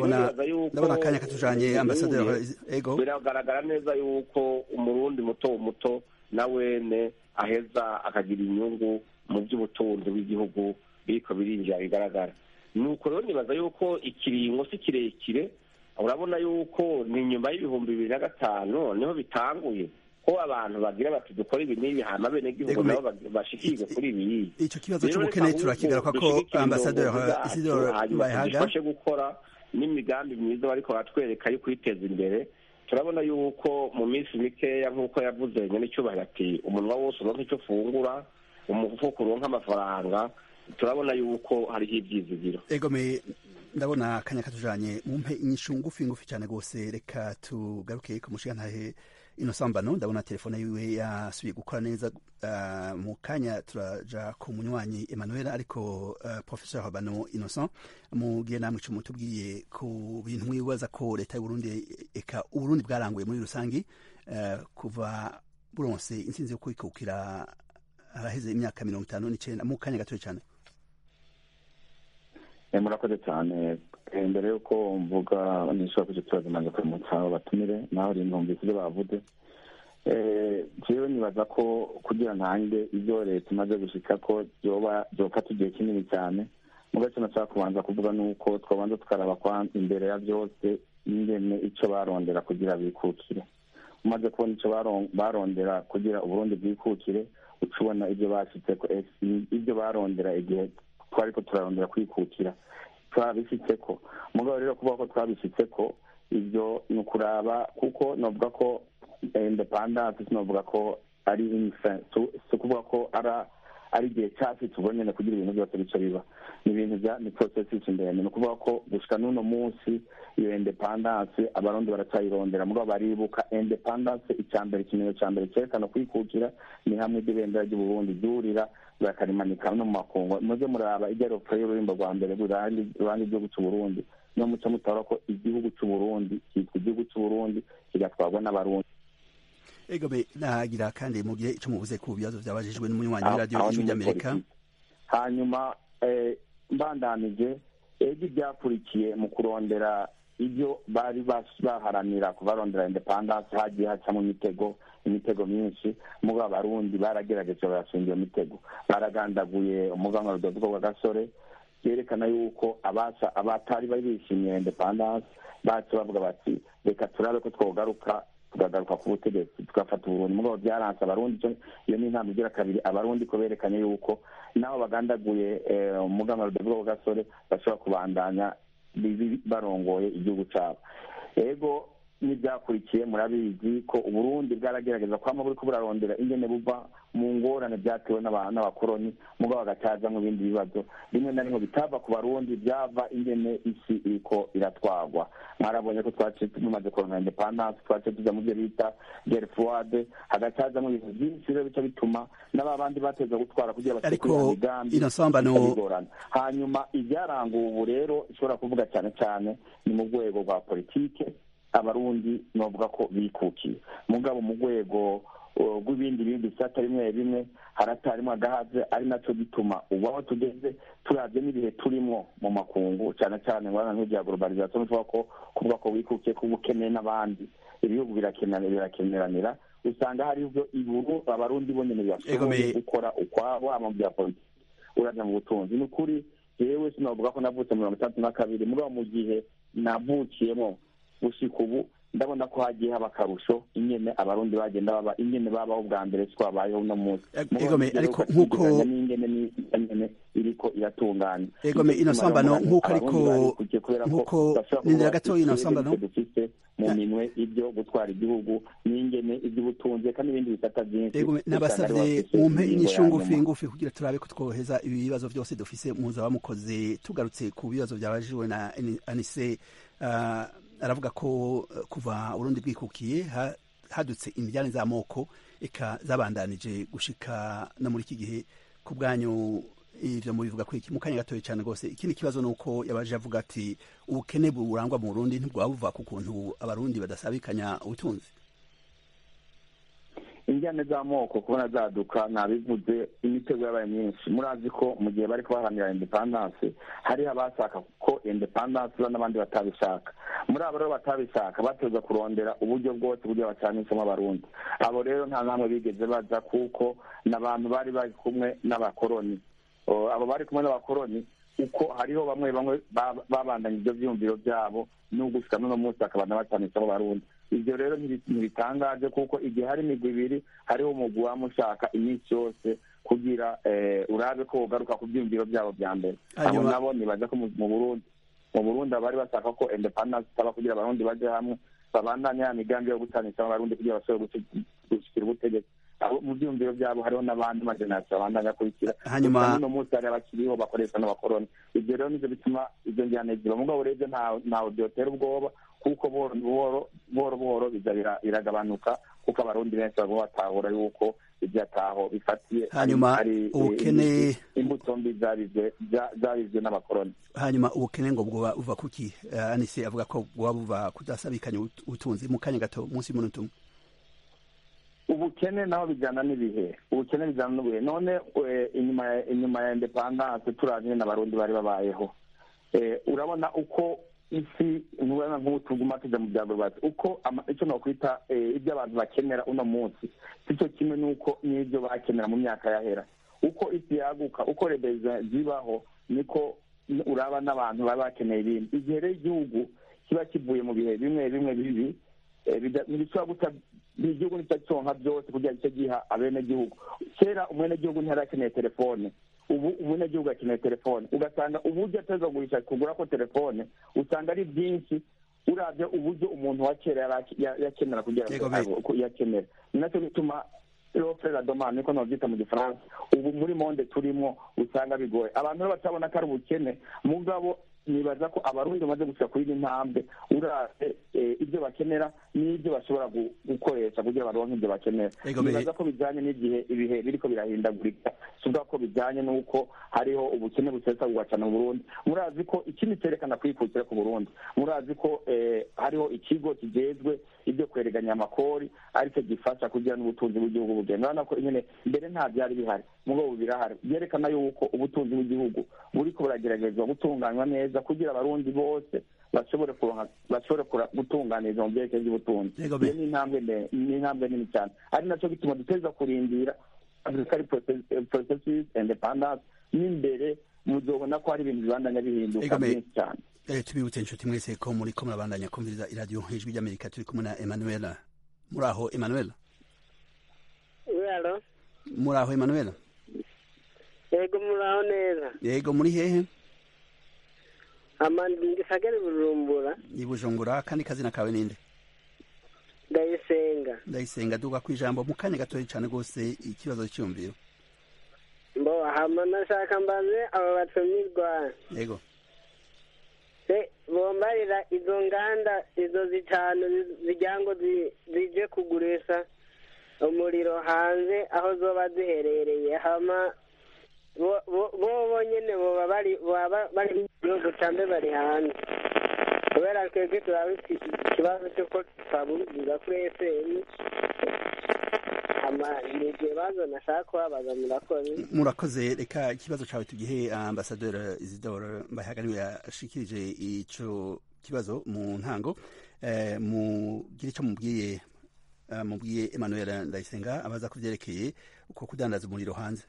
Ndabona akanya katujanye ambasaderi. Biragaragara neza yuko umurundi muto nawene aheza akagira inyungu mu by'ubutunzi bw'igihugu biriko birinjira bigaragara. Nuko rero nibaza yuko ikiringo si kirekire, urabona yuko ni nyuma y'ibihumbi 2005 niho bitanguye ko abantu bagira bati dukora ibi n'ibi hama bene gihugu nabo bashikirwe kuri ibi. Ico kibazo cy'ubukene turakigaruka ko ambasaderi Isidore Bayihaga bafashe gukora n'imigambi myiza bariko batwereka yo kwiteza imbere. Turabona yuko mu minsi mikeya nk'uko yavuze nyene cyubahira ati umunwa wose uronka icyo fungura, umufuko uronka amafaranga. Turabona yuko hariho ivyizigiro. Ndabona akanya katujanye mumpe inyishu ngufi cyane gose. Reka tugaruke ku mushigantahe Innocent Mbano. Ndabona telefone yiwe yasubiye gukora neza. Mu kanya turaja ku munywanyi Emmanuel, ariko Professeur Mbano Innocent mugiye namwe cyo mutubwiye ku bintu mwibaza ko leta y'u Burundi eka Uburundi bwaranguye muri rusangi kuva buronse intsinzi yo kwikukira haraheze imyaka 59. Mu kanya gatoya cyane. Murakoze cyane. Mbere yuko mvuga nishobora kuja turazimanza kuri mutsaho batumire naho rinumvise ibyo bavuze. Jewe nibaza ko kugira ntange ibyo leta imaze gushika ko byofata igihe kinini cyane. Mugace nashaka kubanza kuvuga nuko twabanza tukaraba kwa imbere ya byose ingene ico barondera kugira bikukire. Umaze kubona ico barondera kugira Uburundi bwikukire, ucubona ibyo bashitseko, ibyo barondera igihe twariko turarondera kwikukira twabishitseko. Mugabo rero kuvuga ko twabishitseko ibyo ni ukuraba, kuko novuga ko independence novuga ko ari so kuvuga ko ari igihe cyacu tubonye nyine kugira ibintu byose bice biba ni ibintu ni processes ndende ni ukuvuga ko gushika n'uno munsi iyo independence abarundi baracyayirondera mugabo baribuka independence icyambere ikimenyetso cya mbere cyerekana kwikukira ni hamwe ibendera ry'uburundi ryurira bakarimanika no mu makungu muze muraba igeropfa y'ururimbo rwa mbere rurangi igihugu cy'uburundi no muco mutabara ko igihugu cy'uburundi cyitwa igihugu cy'uburundi kigatwarwa n'abarundi. Egobe nagira kandi mu gihe icyo muvuze ku bibazo byabajijwe n'umunywanyi wa radio Ijwi ry'Amerika. Hanyuma mbandanije ibyakurikiye mu kurondera ibyo bari baharanira kubarondera independence hagiye hacamo imitego myinshi mugabo abarundi baragerageje barashinga iyo mitego baragandaguye umuganwa Rudoviko Rwagasore yerekana yuko abatari bari bishimiye independence bacu bavuga bati reka turabe ko tukagaruka ku butegetsi tugafata uburundi mugabo byaranse abarundi iyo ni intambwe igira kabiri abarundi ko berekanye yuko nabo bagandaguye umuganwa Rudoviko Rwagasore bashobora kubandanya barongoye igihugu cyabo. Ego n'ibyakurikiye murabizi ko uburundi bwaragerageza kwama buriko burarondera ingene buva mu ngorane byatewe n'abakoroni mugabo bagacaza mu bindi bibazo rimwe na rimwe bitava ku barundi byava ingene isi iriko iratwagwa. Mwarabonye ko twaciye tumaze kuronka independence twaciye tuja mu byo bita guerre froide hagacaza mu bintu byinshi rero bica bituma n'abandi bateza gutwara kugira bashike imigambi hanyuma ibyaranguwe ubu rero ishobora kuvuga cyane cyane ni mu rwego rwa politike abarundi novuga ko bikukiye mugabo mu rwego rw'ibindi bisata bimwe haratarimo agahaze ari naco gituma ubu aho tugeze turavye n'ibihe turimo mu makungu cyane cyane ngwana nk'ibya globalization kuvuga ko wikukiye ko ubukene n'abandi ibihugu birakeneranira usanga hari ivyo abarundi bonyene bashoboye gukora ukwabo ama bya politiki uraja mu butunzi ni ukuri jewe sinavuga ko navutse mu 1932 mugabo mu gihe navukiyemo gushika ubu ndabona ko hagiye haba akarusho ingene abarundi bagenda baba ingene babaho bwa mbere twabayeho no munsi ariko nkuko ingene iriko iratunganya inosambano nkuko nindira gato inosambano dufite mu minwe ibyo gutwara igihugu n'ingene iby'ubutunzi kandi ibindi bisata byinshi nabasavye mumpe inyishu ngufi kugira turabe ko twoheza ibi bibazo byose dufise muza bamukoze tugarutse ku bibazo byabajijwe na Anise aravuga ko kuva Burundi bwikukiye hadutse imijyane z'amoko eka zabandanije gushika no muri iki gihe ku bwanyu ivyo mubivuga ko iki mukanya gatoye cyane gose ikindi kibazo nuko yabaje avuga ati ubukene burangwa mu Burundi ntibwabuva ku kuntu abarundi badasabikanya ubutunzi. Injyane z'amoko kubona zaduka nabivuze imitego yabaye myinshi murazi ko mu gihe bari kubaharanira independence hari abashaka ko independence n'abandi batabishaka muri abo rero batabishaka bateza kurondera uburyo bwose buryo bacanishamo abarundi abo rero nta namwe bigeze baza kuko n'abantu bari kumwe n'abakoroni abo bari kumwe n'abakoroni uko hariho bamwe babandanya ibyo vyumviro byabo n'ugushika no munsi akabana bacanishamo abarundi ibyo rero ntibitangaje kuko igihe hari imigwi ibiri hariho umugwi wamushaka iminsi yose kugira urabe ko ugaruka ku byumviro byabo bya mbere abo nabo nibaza ko mu Burundi abari bashaka ko independence itaba kugira abarundi baje hamwe babandanya ya migambi yo gutanisha abarundi kugira bashobore gushikira ubutegetsi mu byumviro byabo hariho n'abandi majenasi bandanya kurikira hanyuma no munsi hari abakiriho bakoresha n'abakoroni ibyo rero nivyo bituma ibyo njyana ziba mugabo rero ntawe byotera ubwoba kuko buhoro biza biragabanuka kuko abarundi benshi bagomba batahura yuko ibyataho bifatiye hanyuma ubukene imbuto mbi zabizwe n'abakoroni. Hanyuma ubukene ngo bwoba buva kuki Anise avuga ko bwoba buva kudasabikanya ubutunzi mu kanya gato munsi y'umunota umwe. Ubukene naho bijyana n'ibihe none inyuma ya independence turavye n'abarundi bari babayeho urabona uko isi ntubona nk'utuguma tuja mu byago bati uko icyo nokwita ibyo abantu bakenera uno munsi cyo kimwe nuko n'ibyo bakenera mu myaka yahera uko isi yaguka uko rebeza zibaho niko uraba n'abantu baba bakeneye ibindi igihe rero igihugu kiba kivuye mu bihe bimwe bibi ntibishobora guta igihugu nitacyonka byose kugira icyo giha abenegihugu kera umwenegihugu ntiyarakeneye telefone ubu umunyagihugu akeneye telefone ugasanga uburyo ateza kugurisha kugura ko telefone usanga ari byinshi uravye uburyo umuntu wa kera yakenera kugira ngo yakenera nacyo bituma l'offre la demande niko novyita mu gifaransa. Ubu muri monde turimo usanga bigoye, abantu rero batabona ko ari ubukene, mugabo nibaza ko abarundi bamaze gushika kuri intambwe urase ibyo bakenera n'ibyo bashobora gukoresha kugira baronke ibyo bakenera. Nibaza ko bijanye n'igihe ibihe biriko birahindagurika, suvuga ko bijanye n'uko hariho ubukene busesagurwa cyane mu Burundi. Murazi ko ikindi cerekana kwikukira ku Burundi, murazi ko hariho ikigo kijejwe ibyo kwereganya amakori ariko gifasha kugira n'ubutunzi bw'igihugu bugenda. Urabona ko nyene mbere nta byari bihari, mugabo birahari, byerekana yuko ubutunzi bw'igihugu buriko burageragezwa gutunganywa neza kugira abarundi bose bashobore gutunganiriza mu byerekeye by'ubutunzi. Iyo ni intambwe nini cyane, ari nacyo gituma duteza kurindira agricultural processes independence n'imbere muzobona ko hari ibintu bibandanya bihinduka byinshi cyane. Tubibutse inshuti mwese ko muriko murabandanya kumviriza iradiyo Ijwi ry'Amerika, turi kumwe na Emmanuel. Muraho Emmanuel? Muraho Emmanuel? Yego muraho neza. Yego muri hehe? Ngisagara Bujumbura. Ni Bujumbura, kandi kazina kawe ninde? Ndayisenga duga kwijambo mu kanya gatoya cyane gose ikibazo cyumviro. Mbo hama nashaka mbaze aba batumirwa. Yego. Bombarira izo nganda izo zitanu zijyango zije kugurisha umuriro hanze aho zoba ziherereye, hama bo nyene boba bari mu gihugu cyambe bari hanze, kubera twebwe turabifite ikibazo cy'uko twabumvira kuri FM. Ni ikibazo nashaka kubabaza. Murakoze. Reka ikibazo cyawe tugihe Ambassadeur Isidore Mbahagarariye yashikirije ico kibazo mu ntango. Mugire icyo mubwiye Emmanuel Ndayisenga abaza kuvyerekeye uko kudandaza umuriro hanze.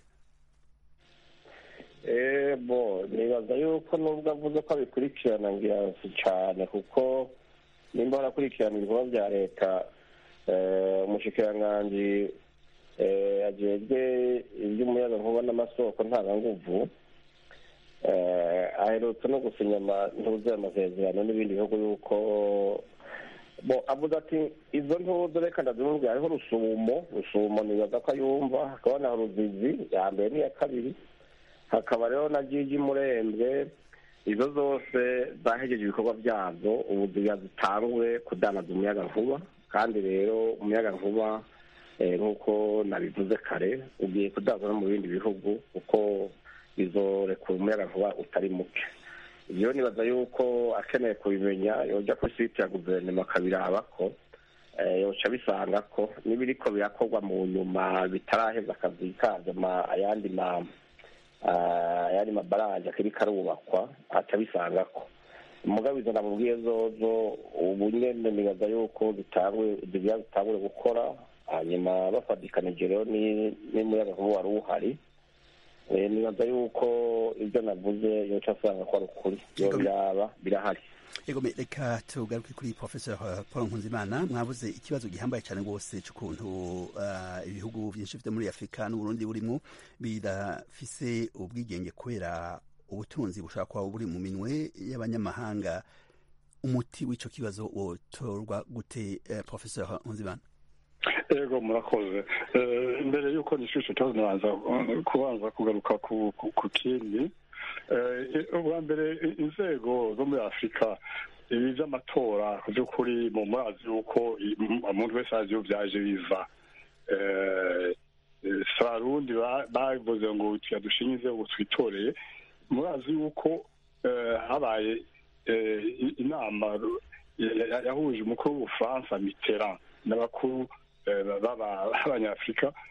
Nibaza yuko nubwo avuze ko abikurikirana ngira cyane, kuko nimba barakurikirana ibikorwa bya leta, umushikiranganji ajejwe iby'umuyagankuba n'amasoko ntanganguvu aherutse no gusinya amasezerano n'ibindi bihugu yuko avuga ati izo ntuzo reka ndazimubwira, hariho rusumo nibaza ko ayumva, hakaba na ruzizi ya mbere n'iya kabiri, hakaba rero na Jiji Murembwe. Izo zose zahejeje ibikorwa byazo, ubu zitangwe kudandaza umuyagankuba, kandi rero umuyagankuba nk'uko nabivuze kare ugiye kudandaza no mu bindi bihugu kuko bizorekura umuyagankuba utari muke. Ibyo nibaza yuko akeneye kubimenya yoja kuri site ya guverinoma akabiraba ko yoca bisanga ko n'ibiriko birakorwa mu nyuma bitaraheza akazi kazo ayandi mabaraje akiri karubakwa atabisanga ko. Mugabo izo ndamubwiye zozo ubu nyene nibaza yuko zitangure gukora, hanyuma bafadikanije rero n'umuyagankuba wari uhari. Nibaza yuko ibyo navuze yoca asanga ko ari ukuri, birahari. Yego, reka tugaruke kuri Professor Paul Nkunzimana. Mwavuze ikibazo gihambaye cyane rwose cy'ukuntu ibihugu byinshi byo muri Afurika n'Uburundi burimo bidafise ubwigenge kubera ubutunzi bushobora kuba buri mu minwe y'abanyamahanga. Umuti w'ico kibazo wotorwa gute, Professor Nkunzimana? Yego murakoze. Mbere yuko nishusho tuzabanza kugaruka ku kindi. Ubwa mbere inzego zo muri Afurika ibi by'amatora ku by'ukuri mu murazi yuko umuntu wese azi iyo byaje biva. Sarundi bavuze ngo tuyadushinyize ngo twitoreye. Murazi yuko habaye inama yahuje umukuru w'Ubufaransa Mitterrand n'abakuru b'Abanyafurika,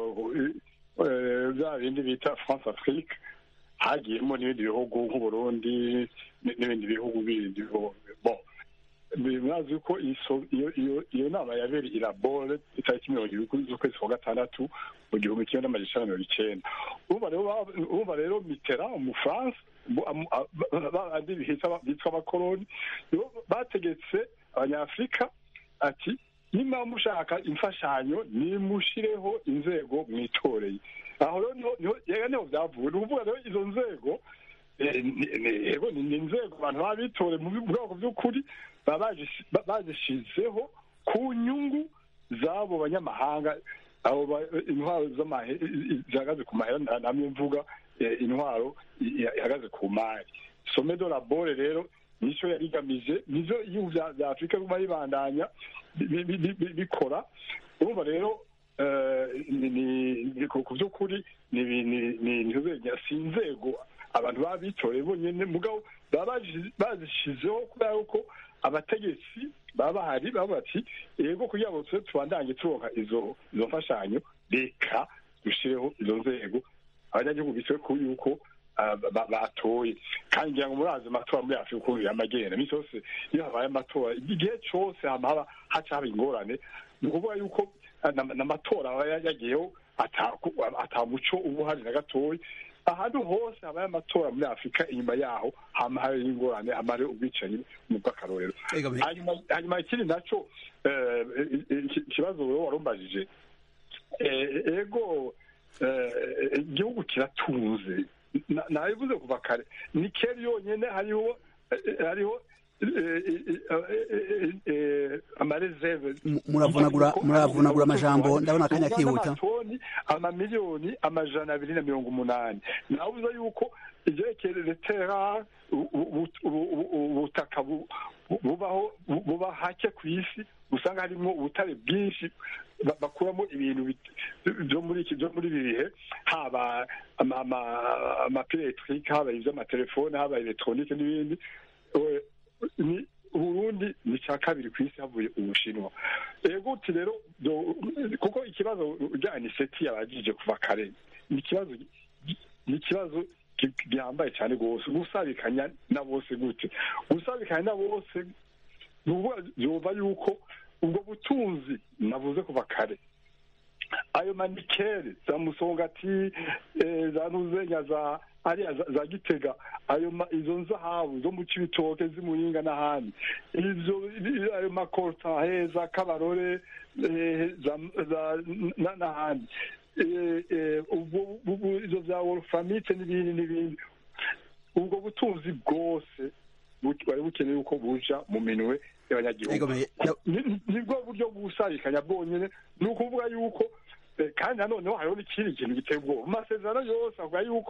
bya bindi bita France Afrique, hagiyemo n'ibindi bihugu nk'Uburundi n'ibindi bihugu bindi. Murazi ko iyo nama yabereye i Labore itariki 20 z'ukwezi kwa gatandatu mu 1990. Urumva rero Mitterrand umufaransa bandi bitwa abakoloni bategetse Abanyafurika ati nimba mushaka imfashanyo nimushireho inzego mwitoreye. Aho rero niho byavuye. Ni ukuvuga rero izo nzego ni inzego abantu baba bitore mu bwoko by'ukuri baba bazishizeho ku nyungu z'abo banyamahanga abo intwaro zihagaze ku mahera namwe mvuga intwaro ihagaze ku mari some de la bore rero nico yarigamije nizo ibihugu vya Afrika biguma bibandanya bikora urumva rero ku by'ukuri ni inzego abantu baba bitoreye bonyine mugabo baba bazishizeho kubera yuko abategetsi baba bahari baba bati yego kugira ngo tubandanye turonka izo mfashanyo reka dushireho izo nzego abanyagihugu biswe ku yuko batoye kandi ngira ngo murazi amatora muri Afrika ukuntu yamagenda iminsi yose iyo habaye amatora igihe cyose haba haca haba ingorane ni ukuvuga yuko n'amatora aba yagiyeho atamuco uba uhari na gatoya ahantu hose habaye amatora muri Afrika inyuma yaho hama hari ingorane amare ubwicanyi mu bw'akarorero hanyuma ikindi naco ikibazo wewe warumbajije ego igihugu kiratunze nabivuze kuva kare ni keri yonyene hariho amarezerve muravunagura amajambo ndabona akanya kihuta amamiliyoni 280 navuze yuko ivyerekeye terra ubutaka buba hake ku isi usanga harimo ubutare bwinshi bakuramo ibintu byo muri bihe haba amapiletrike haba ivy'amatelefone haba electronique n'ibindi Burundi ni cya kabiri ku isi havuye Ubushinwa ego uti rero kuko ikibazo ujyanye seti yabagije kuva kare ni ikibazo gihambaye cyane rwose gusabikanya na bose gute gusabikanya na bose byumva yuko ubwo butunzi navuze kuva kare ayo manikere za Musongati za Nuzenya za ariya za Gitega izo nzahabu zo mu Cibitoke z'Imuyinga n'ahandi ayo makorta heza Kabarore n'ahandi izo za Wolframite n'ibindi ubwo butunzi bwose bari bukeneye uko buja mu minwe y'abanyagihugu nibwo buryo bw'usabikanya bwonyene ni ukuvuga yuko kandi nanoneho hariho n'ikindi kintu giteye ubwoba mu masezerano yose avuga yuko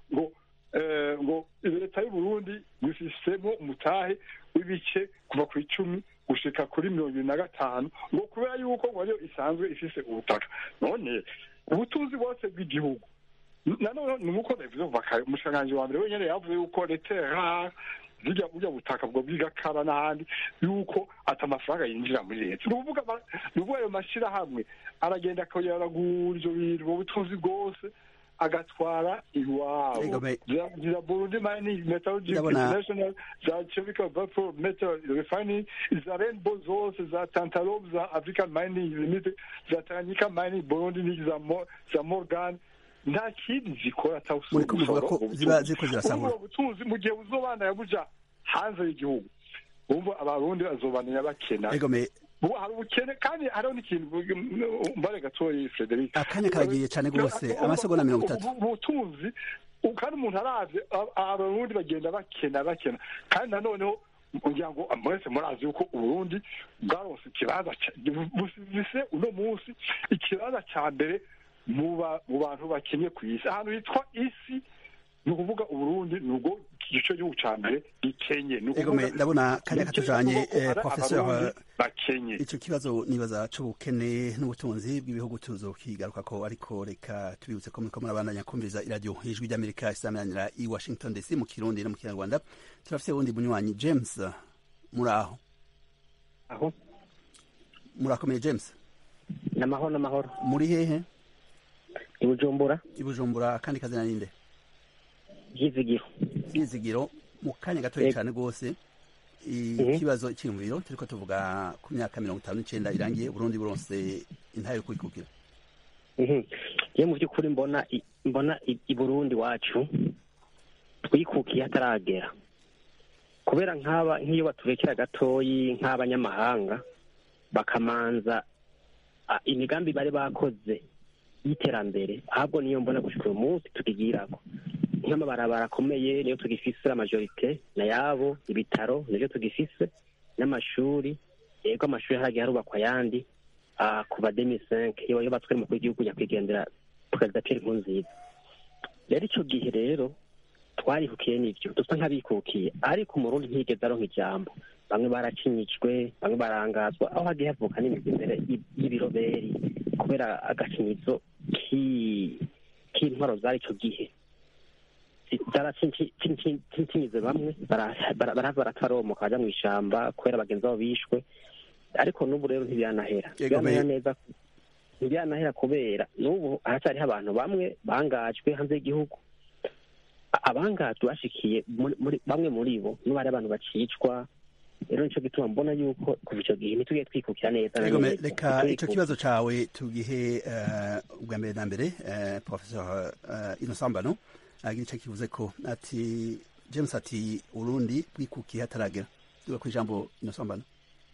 ngo leta y'u Burundi gusisemo umutahe w'ibice kuva ku 10 gushika kuri 25 ngo kubera yuko ngo ariyo isanzwe ifise ubutaka none ubutunzi bwose bw'igihugu nanone ni uko bivuze kuva kare umushanganje wa mbere wenyene yavuze yuko letera burya butaka bwo bw'igakara n'ahandi yuko atamafaranga yinjira muri leta nuvuga ayo mashirahamwe aragenda akayaragura ivyo bintu mu butunzi bwose agatwara iwabo za Burundi Mining Metallurgical International za Chemical Vapor Metal Refining za Rainbow zose za Tantalum za African Mining Limited za Tanganyika Mining Burundi za Morgan nta kindi zikora atawusuko ziba ziko zirasahura ubutunzi mu gihe buzobana yabuja hanze y'igihugu umva abarundi bazobana bakena hari ubukene kandi hariho n'ikintu mbare gatoyi Frederic akanya karagiye cyane rwose amasegonda 30 ubutunzi kandi umuntu arazi abarundi bagenda bakena kandi nanoneho kugira ngo mwese murazi yuko Uburundi bwaronse ikibazo bufise uno munsi ikibazo cya mbere mu bantu bakenye ku isi ahantu hitwa isi ni ukuvuga Uburundi nubwo igice gihugu cya mbere gikenye ndabona kanya katujanye professeur bakenye ico kibazo nibaza c'ubukene n'ubutunzi bw'ibihugu tuzokigaruka ko ariko reka tubibutse ko muriko murabandanya kumviriza iradio ijwi ry'Amerika isamanira i Washington DC mu Kirundi no mu Kinyarwanda turafise wundi munywanyi James muraho aho murakomeye James namahoro muri hehe Ibujumbura kandi kazina ninde Vyizigiro mu kanya gatoya cyane rwose ikibazo cy'imviro turiko tuvuga ku myaka 59 irangiye Burundi buronse intare kwikukira ye mu by'ukuri mbona i Burundi wacu twikukiye hataragera kubera nk'iyo baturekera gatoyi nk'abanyamahanga bakamanza imigambi bari bakoze y'iterambere ahubwo niyo mbona gushika uyu munsi tukigirako nk'amabarabara akomeye niyo tugifise la majorite na yabo ibitaro nivyo tugifise n'amashuri yego amashuri haragiye harubakwa yandi kuva 2005 iyo yubatswe mu gihugu nyakwigendera perezida Pierre Nkurunziza. Rero icyo gihe rero twarihukiye n'ibyo dusa nk'abikukiye, ariko umurundi ntiyigeze aronka ijambo. Bamwe baracinyijwe, bamwe barangazwa, aho hagiye havuka n'imigwi imbere y'ibiroberi kubera agacinyizo k'intwaro zari icyo gihe. Zaracinyize bamwe barataromoka bajya mu ishamba kubera bagenzi babo bishwe, ariko n'ubu rero ntibyanahera neza, ntibyanahera kubera n'ubu haracyariho abantu bamwe bangajwe hanze y'igihugu. Abangajwe bashikiye bamwe muri bo n'ubu hari abantu bacicwa. Rero nico gituma mbona yuko kuva icyo gihe ntitugiye twikukira neza. Reka icyo kibazo cawe tugihe ubwa mbere na mbere Professor Innocent Mbano agira icyo kivuze ko ati James ati Urundi bwikukiye hataragera. Duga ku ijambo Innocent Mbano.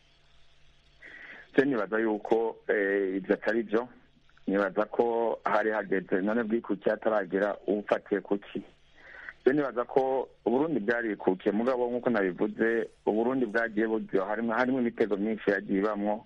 Nibaza yuko ibyo atari byo, nibaza ko hari hageze none bwikukiye hataragera ufatiye kuki. Nibaza ko Uburundi bwarikukiye mugabo nk'uko nabivuze Uburundi bwagiye buryo harimo imitego myinshi yagiye ibamwo,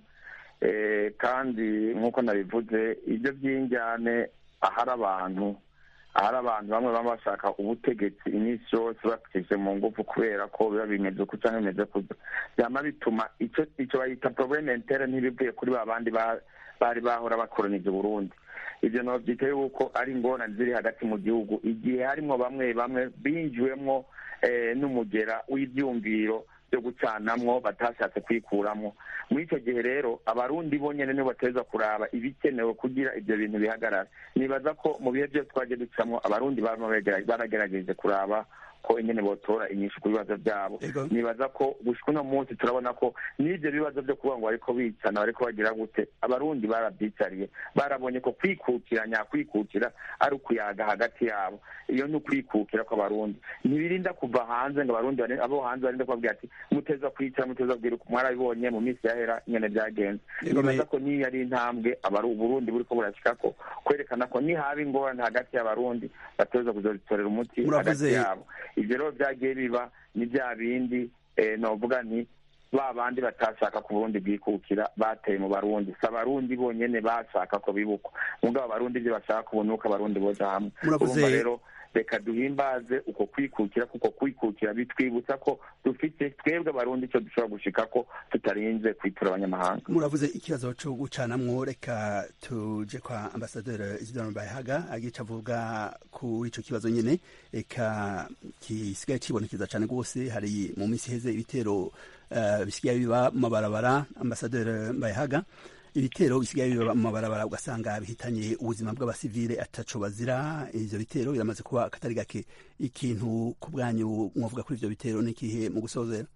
kandi nk'uko nabivuze ibyo by'injyane ahari abantu bamwe baba bashaka ubutegetsi iminsi yose bakishije mu ngufu kubera ko biba bimeze uko cyangwa bimeze kuza, byama bituma icyo bayita problème interne ntibivuye kuri ba bandi bari bahora bakoronije Burundi. Ibyo no byiteye yuko ari ingorane ziri hagati mu gihugu igihe harimo bamwe binjiwemwo n'umugera w'ibyumviro byo gucanamwo batashatse kwikuramo. Muri icyo gihe rero abarundi bonyene nibo bateza kuraba ibikenewe kugira ibyo bintu bihagarara. Nibaza ko mu bihe byose twagiye ducamo abarundi baragerageje kuraba ko ingene botora inyishu ku bibazo byabo. Nibaza ko gushika uno munsi turabona ko n'ibyo bibazo byo kuvuga ngo ariko bicana ariko bagira gute, abarundi barabyicariye, barabonye ko kwikukira ari ukuyaga hagati yabo. Iyo ni ukwikukira kw'abarundi, ntibirinda kuva hanze ngo abarundi abo hanze barinde kubabwira ati muteza kwicara, muteza kubwira uko mwarabibonye mu minsi yahera nyene byagenze. Nibaza ko niyo ari intambwe Uburundi buriko burashikako kwerekana ko nihaba ingorane hagati y'abarundi bateza kuzozitorera umuti hagati yabo. Ibyo rero byagiye biba ni bya bindi novuga nti ba bandi batashaka ku Burundi bwikukira bateye mu Barundi. Si abarundi bonyene bashaka ko bibuka, mugabo abarundi byo bashaka kubonuka abarundi boja hamwe. Urumva rero reka duhimbaze uko kwikukira, kuko kwikukira bitwibutsa ko dufite twebwe abarundi icyo dushobora gushika ko tutarinze kwitura abanyamahanga. Muravuze ikibazo cyo gucanamwo, reka tuje kwa Ambassadeur Isidore Mbayahaga agica avuga kuri ico kibazo nyene, eka kisigaye kibonekeza cyane rwose. Hari mu minsi heze ibitero bisigaye biba mu mabarabara. Ambassadeur Mbayahaga, ibitero bisigaye biba mu mabarabara ugasanga bihitanye ubuzima bw'abasivile ataco bazira. Ivyo bitero biramaze kuba akatari gake. Ikintu ku bwanyu mwavuga kuri ivyo bitero n'ikihe mu gusozera?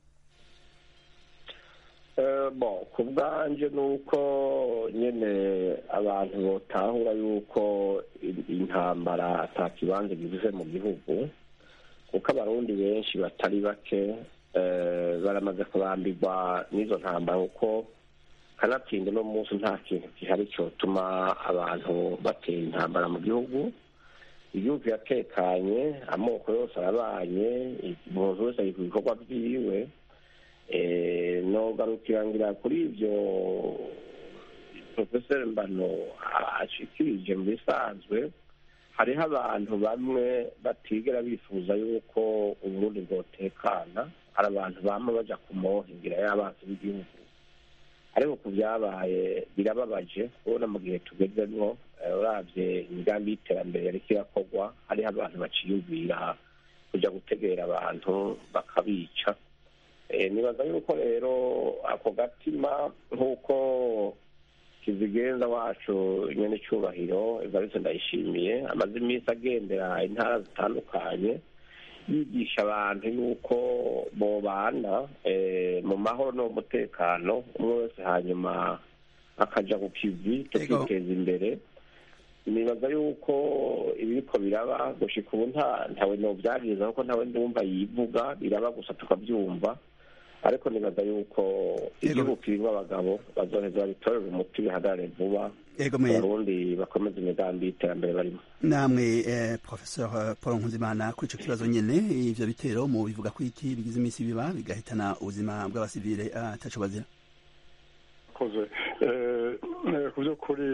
Ku bwanje nuko nyene abantu botahura yuko intambara ata kibanza givuze mu gihugu, kuko abarundi benshi batari bake baramaze kurambirwa n'izo ntambara, kuko kanatsinda no munsi nta kintu gihari cyotuma abantu batera intambara mu gihugu. Igihugu yatekanye, amoko yose arabanye, umuntu wese ari ku bikorwa byiwe. Nogarukirangira kuri ibyo Professor Mbano ashikirije mu bisanzwe. Hariho abantu bamwe batigera bifuza yuko Uburundi bwotekana, hari abantu bamwe baja kumohingira y'abanzi b'igihugu, ariko ku byabaye birababaje kubona mu gihe tugezemwo. Uravye imigambi y'iterambere yariko irakorwa, hariho abantu baciyumvira kuja gutegera abantu bakabica. Nibaza yuko rero ako gatima nk'uko kizigenza wacu nyene cyubahiro Evariste Ndayishimiye amaze iminsi agendera intara zitandukanye yigisha abantu yuko bobana mu mahoro no mutekano, umwe wese hanyuma akaja ku kivi tukiteza imbere. Nibaza yuko ibiriko biraba gushika ubu ntawe novyagiriza, kuko ntawe ndumva yivuga, biraba gusa tukavyumva. Ariko nibaza yuko igihugu kirimwo abagabo bazoheza babitorera umuti bihagarare vuba, abarundi bakomeza imigambi y'iterambere barimo. Namwe Professeur Paul Nkunzimana, kuri ico kibazo nyene ivyo bitero mu bivuga ko iki bigize imisi biba bigahitana ubuzima bw'abasivile ataco bazira? murakoze ku by'ukuri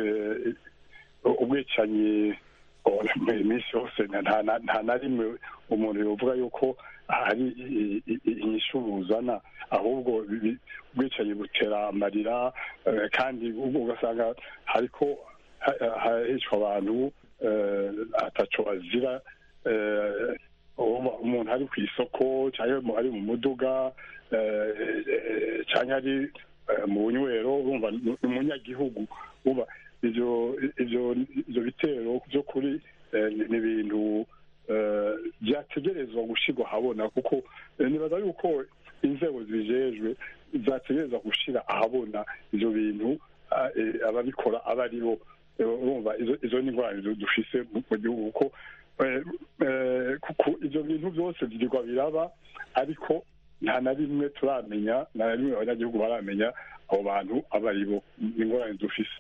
ubwicanyi iminsi yose nta na rimwe umuntu yovuga yuko hari inyishu buzana, ahubwo ubwicanyi butera amarira kandi ugasanga hariko hicwa abantu ataco bazira, umuntu ari ku isoko cyangwa ari mu muduga cyangwa ari mu bunywero, urumva ni umunyagihugu. ivyo bitero by'ukuri ni ibintu byategerezwa gushirwa ahabona, kuko nibaza yuko inzego zibijejwe zategereza gushira ahabona ivyo bintu ababikora aba ari bo. Urumva izo ni ingorane dufise mu gihugu, kuko ivyo bintu byose byirwa biraba, ariko nta na rimwe turamenya, nta na rimwe abanyagihugu baramenya abo bantu aba ari bo. ni ingorane dufise.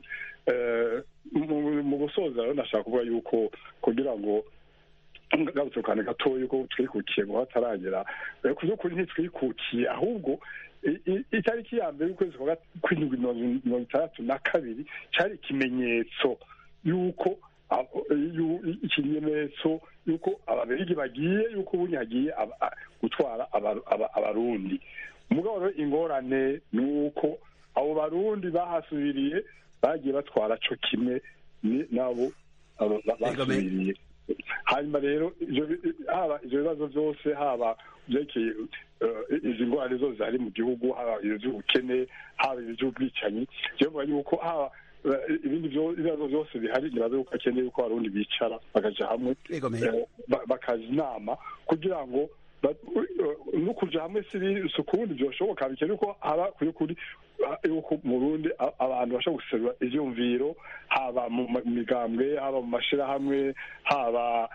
Mu gusoza rero nashaka kuvuga yuko kugira ngo ngarutse kane gatoya yuko twikukiye ngo hataragera, ku by'ukuri ntitwikukiye, ahubwo itariki ya mbere y'ukwezi kwa kw'indwi 1962 cyari ikimenyetso yuko ikimenyetso yuko ababirigi bagiye, yuko ubundi hagiye gutwara abarundi. Mugabo rero ingorane ni uko abo barundi bahasubiriye bagiye batwara co kimwe nabo basubiriye. Hanyuma rero haba ivyo bibazo byose, haba byekeye izi ngorane zose zari mu gihugu, haba ivy'ubukene, haba ivy'ubwicanyi, jevuga yuko haba ibindi bibazo byose bihari, nibaza yuko akeneye yuko abarundi bicara bakaja hamwe bakaja inama kugira ngo no kuja hamwe si ukundi vyoshoboka, bikenewe ko haba kuri yuko mu Burundi abantu bashobora guserura ivyumviro, haba mu migambwe, haba mu mashirahamwe, haba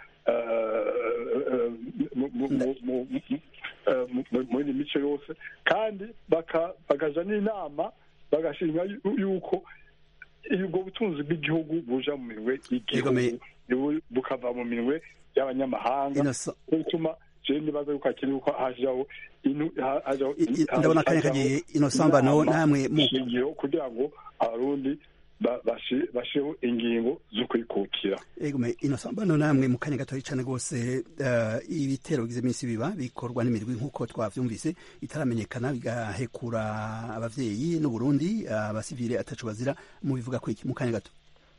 muri mico yose, kandi bakaja n'inama bagashinga yuko ubwo butunzi bw'igihugu buja mu minwe y'igihugu bukava mu minwe y'abanyamahanga, bituma nibaza yuko hakiri uko hajaho ndabona akanya kagiye inosambano namwe shingiro kugira ngo abarundi bashireho ingingo zo kwikukira. Egume inosambano namwe mu kanya gatoya cyane rwose, ibitero bigize iminsi biba bikorwa n'imirwi nk'uko twavyumvise itaramenyekana, bigahekura abavyeyi n'Uburundi, abasivile ataco bazira, mu bivuga ko iki mu kanya gato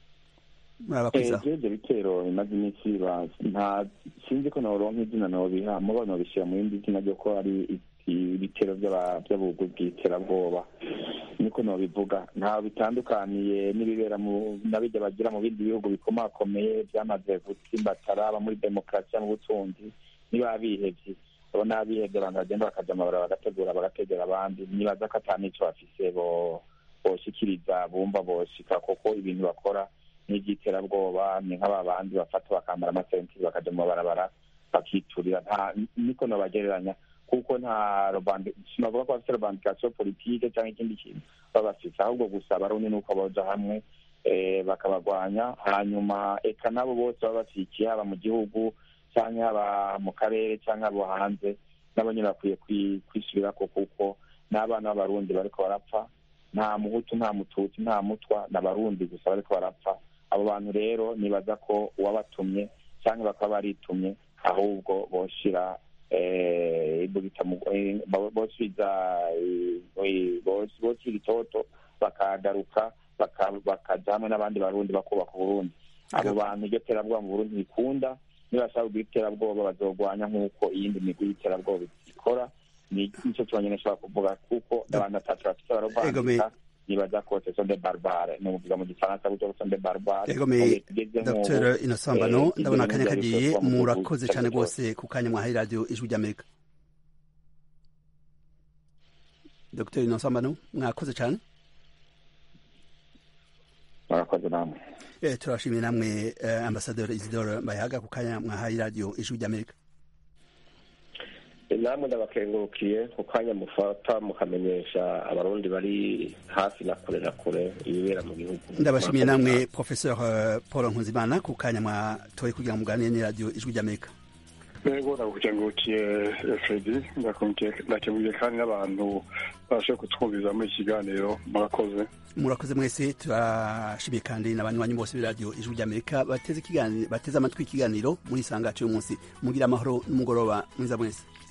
ibyo bitero bimaze iminsi nta sinzi ko noronka izina nobiha muba nobishyira mu yindi zina ryo ko ari ibitero by'abugu bw'iterabwoba, niko nobivuga. nta bitandukaniye n'ibibera nabijya bagira mu bindi bihugu bikomakomeye byamaze gutsimbatara, aba muri demokarasi mu butunzi. niba bihevye abo n'abihevye abantu bagenda bakaja amabara bagategera abandi, nibaza ko ata n'ico bafise boshikiriza bumva boshika, kuko ibintu bakora n'iby'iterabwoba ni nk'aba bandi bafata bakambara amasentiri bakaja mu mabarabara bakiturira. niko nobagereranya, kuko sinavuga ko bafite revendication politike cyangwa ikindi kintu baba bafise, ahubwo gusa abarundi nuko boja hamwe bakabagwanya, hanyuma eka nabo bose baba basikiye, haba mu gihugu cyangwa haba mu karere cyangwa abo hanze, nabo nyine bakwiye kwisubirako, kuko n'abana b'abarundi bariko barapfa, nta muhutu nta mututsi nta mutwa, n'abarundi gusa bariko barapfa. abo bantu rero nibaza ko uwabatumye cyangwa bakaba baritumye, ahubwo boshira bosubiza itoto bakagaruka bakaja hamwe n'abandi barundi bakubaka Uburundi. abo bantu iryo terabwoba mu Burundi bikunda, nibashaka kugira iterabwoba bazogwanya nk'uko iyindi migwi y'iterabwoba ikora. nicyo tubanyene nshobora kuvuga, kuko abantu batatu bafite barobandika nibaza ko ce sont des barbares, n'uvuga mu gifaransa gutyo sont des barbares. Dr Inosambano, ndabona akanya kagiye, murakoze cyane rwose ku kanya mwahaye radio Ijwi ry'Amerika. Dr Inosambano, mwakoze cyane. Murakoze namwe. Turashimiye namwe Ambassadeur Isidore Mbayahaga ku kanya mwahaye radio Ijwi ry'Amerika. namwe ndabakengurukiye ku kanya mufata mukamenyesha abarundi bari hafi na kure ibibera mu gihugu. Ndabashimiye namwe Professeur Paul Nkuzimana ku kanya mwatoye kugira muganire ni radio Ijwi ry'Amerika. rego ndakukengurukiye Fredi, ndakengurukiye kandi n'abantu babashe kutwumviza muri iki kiganiro. murakoze mwese. turashimiye kandi n'abanywanyi bose b'iradiyo ijwi ry'Amerika bateze amatwi ikiganiro muri Isanga cy'uyu munsi. mugira amahoro n'umugoroba mwiza mwese.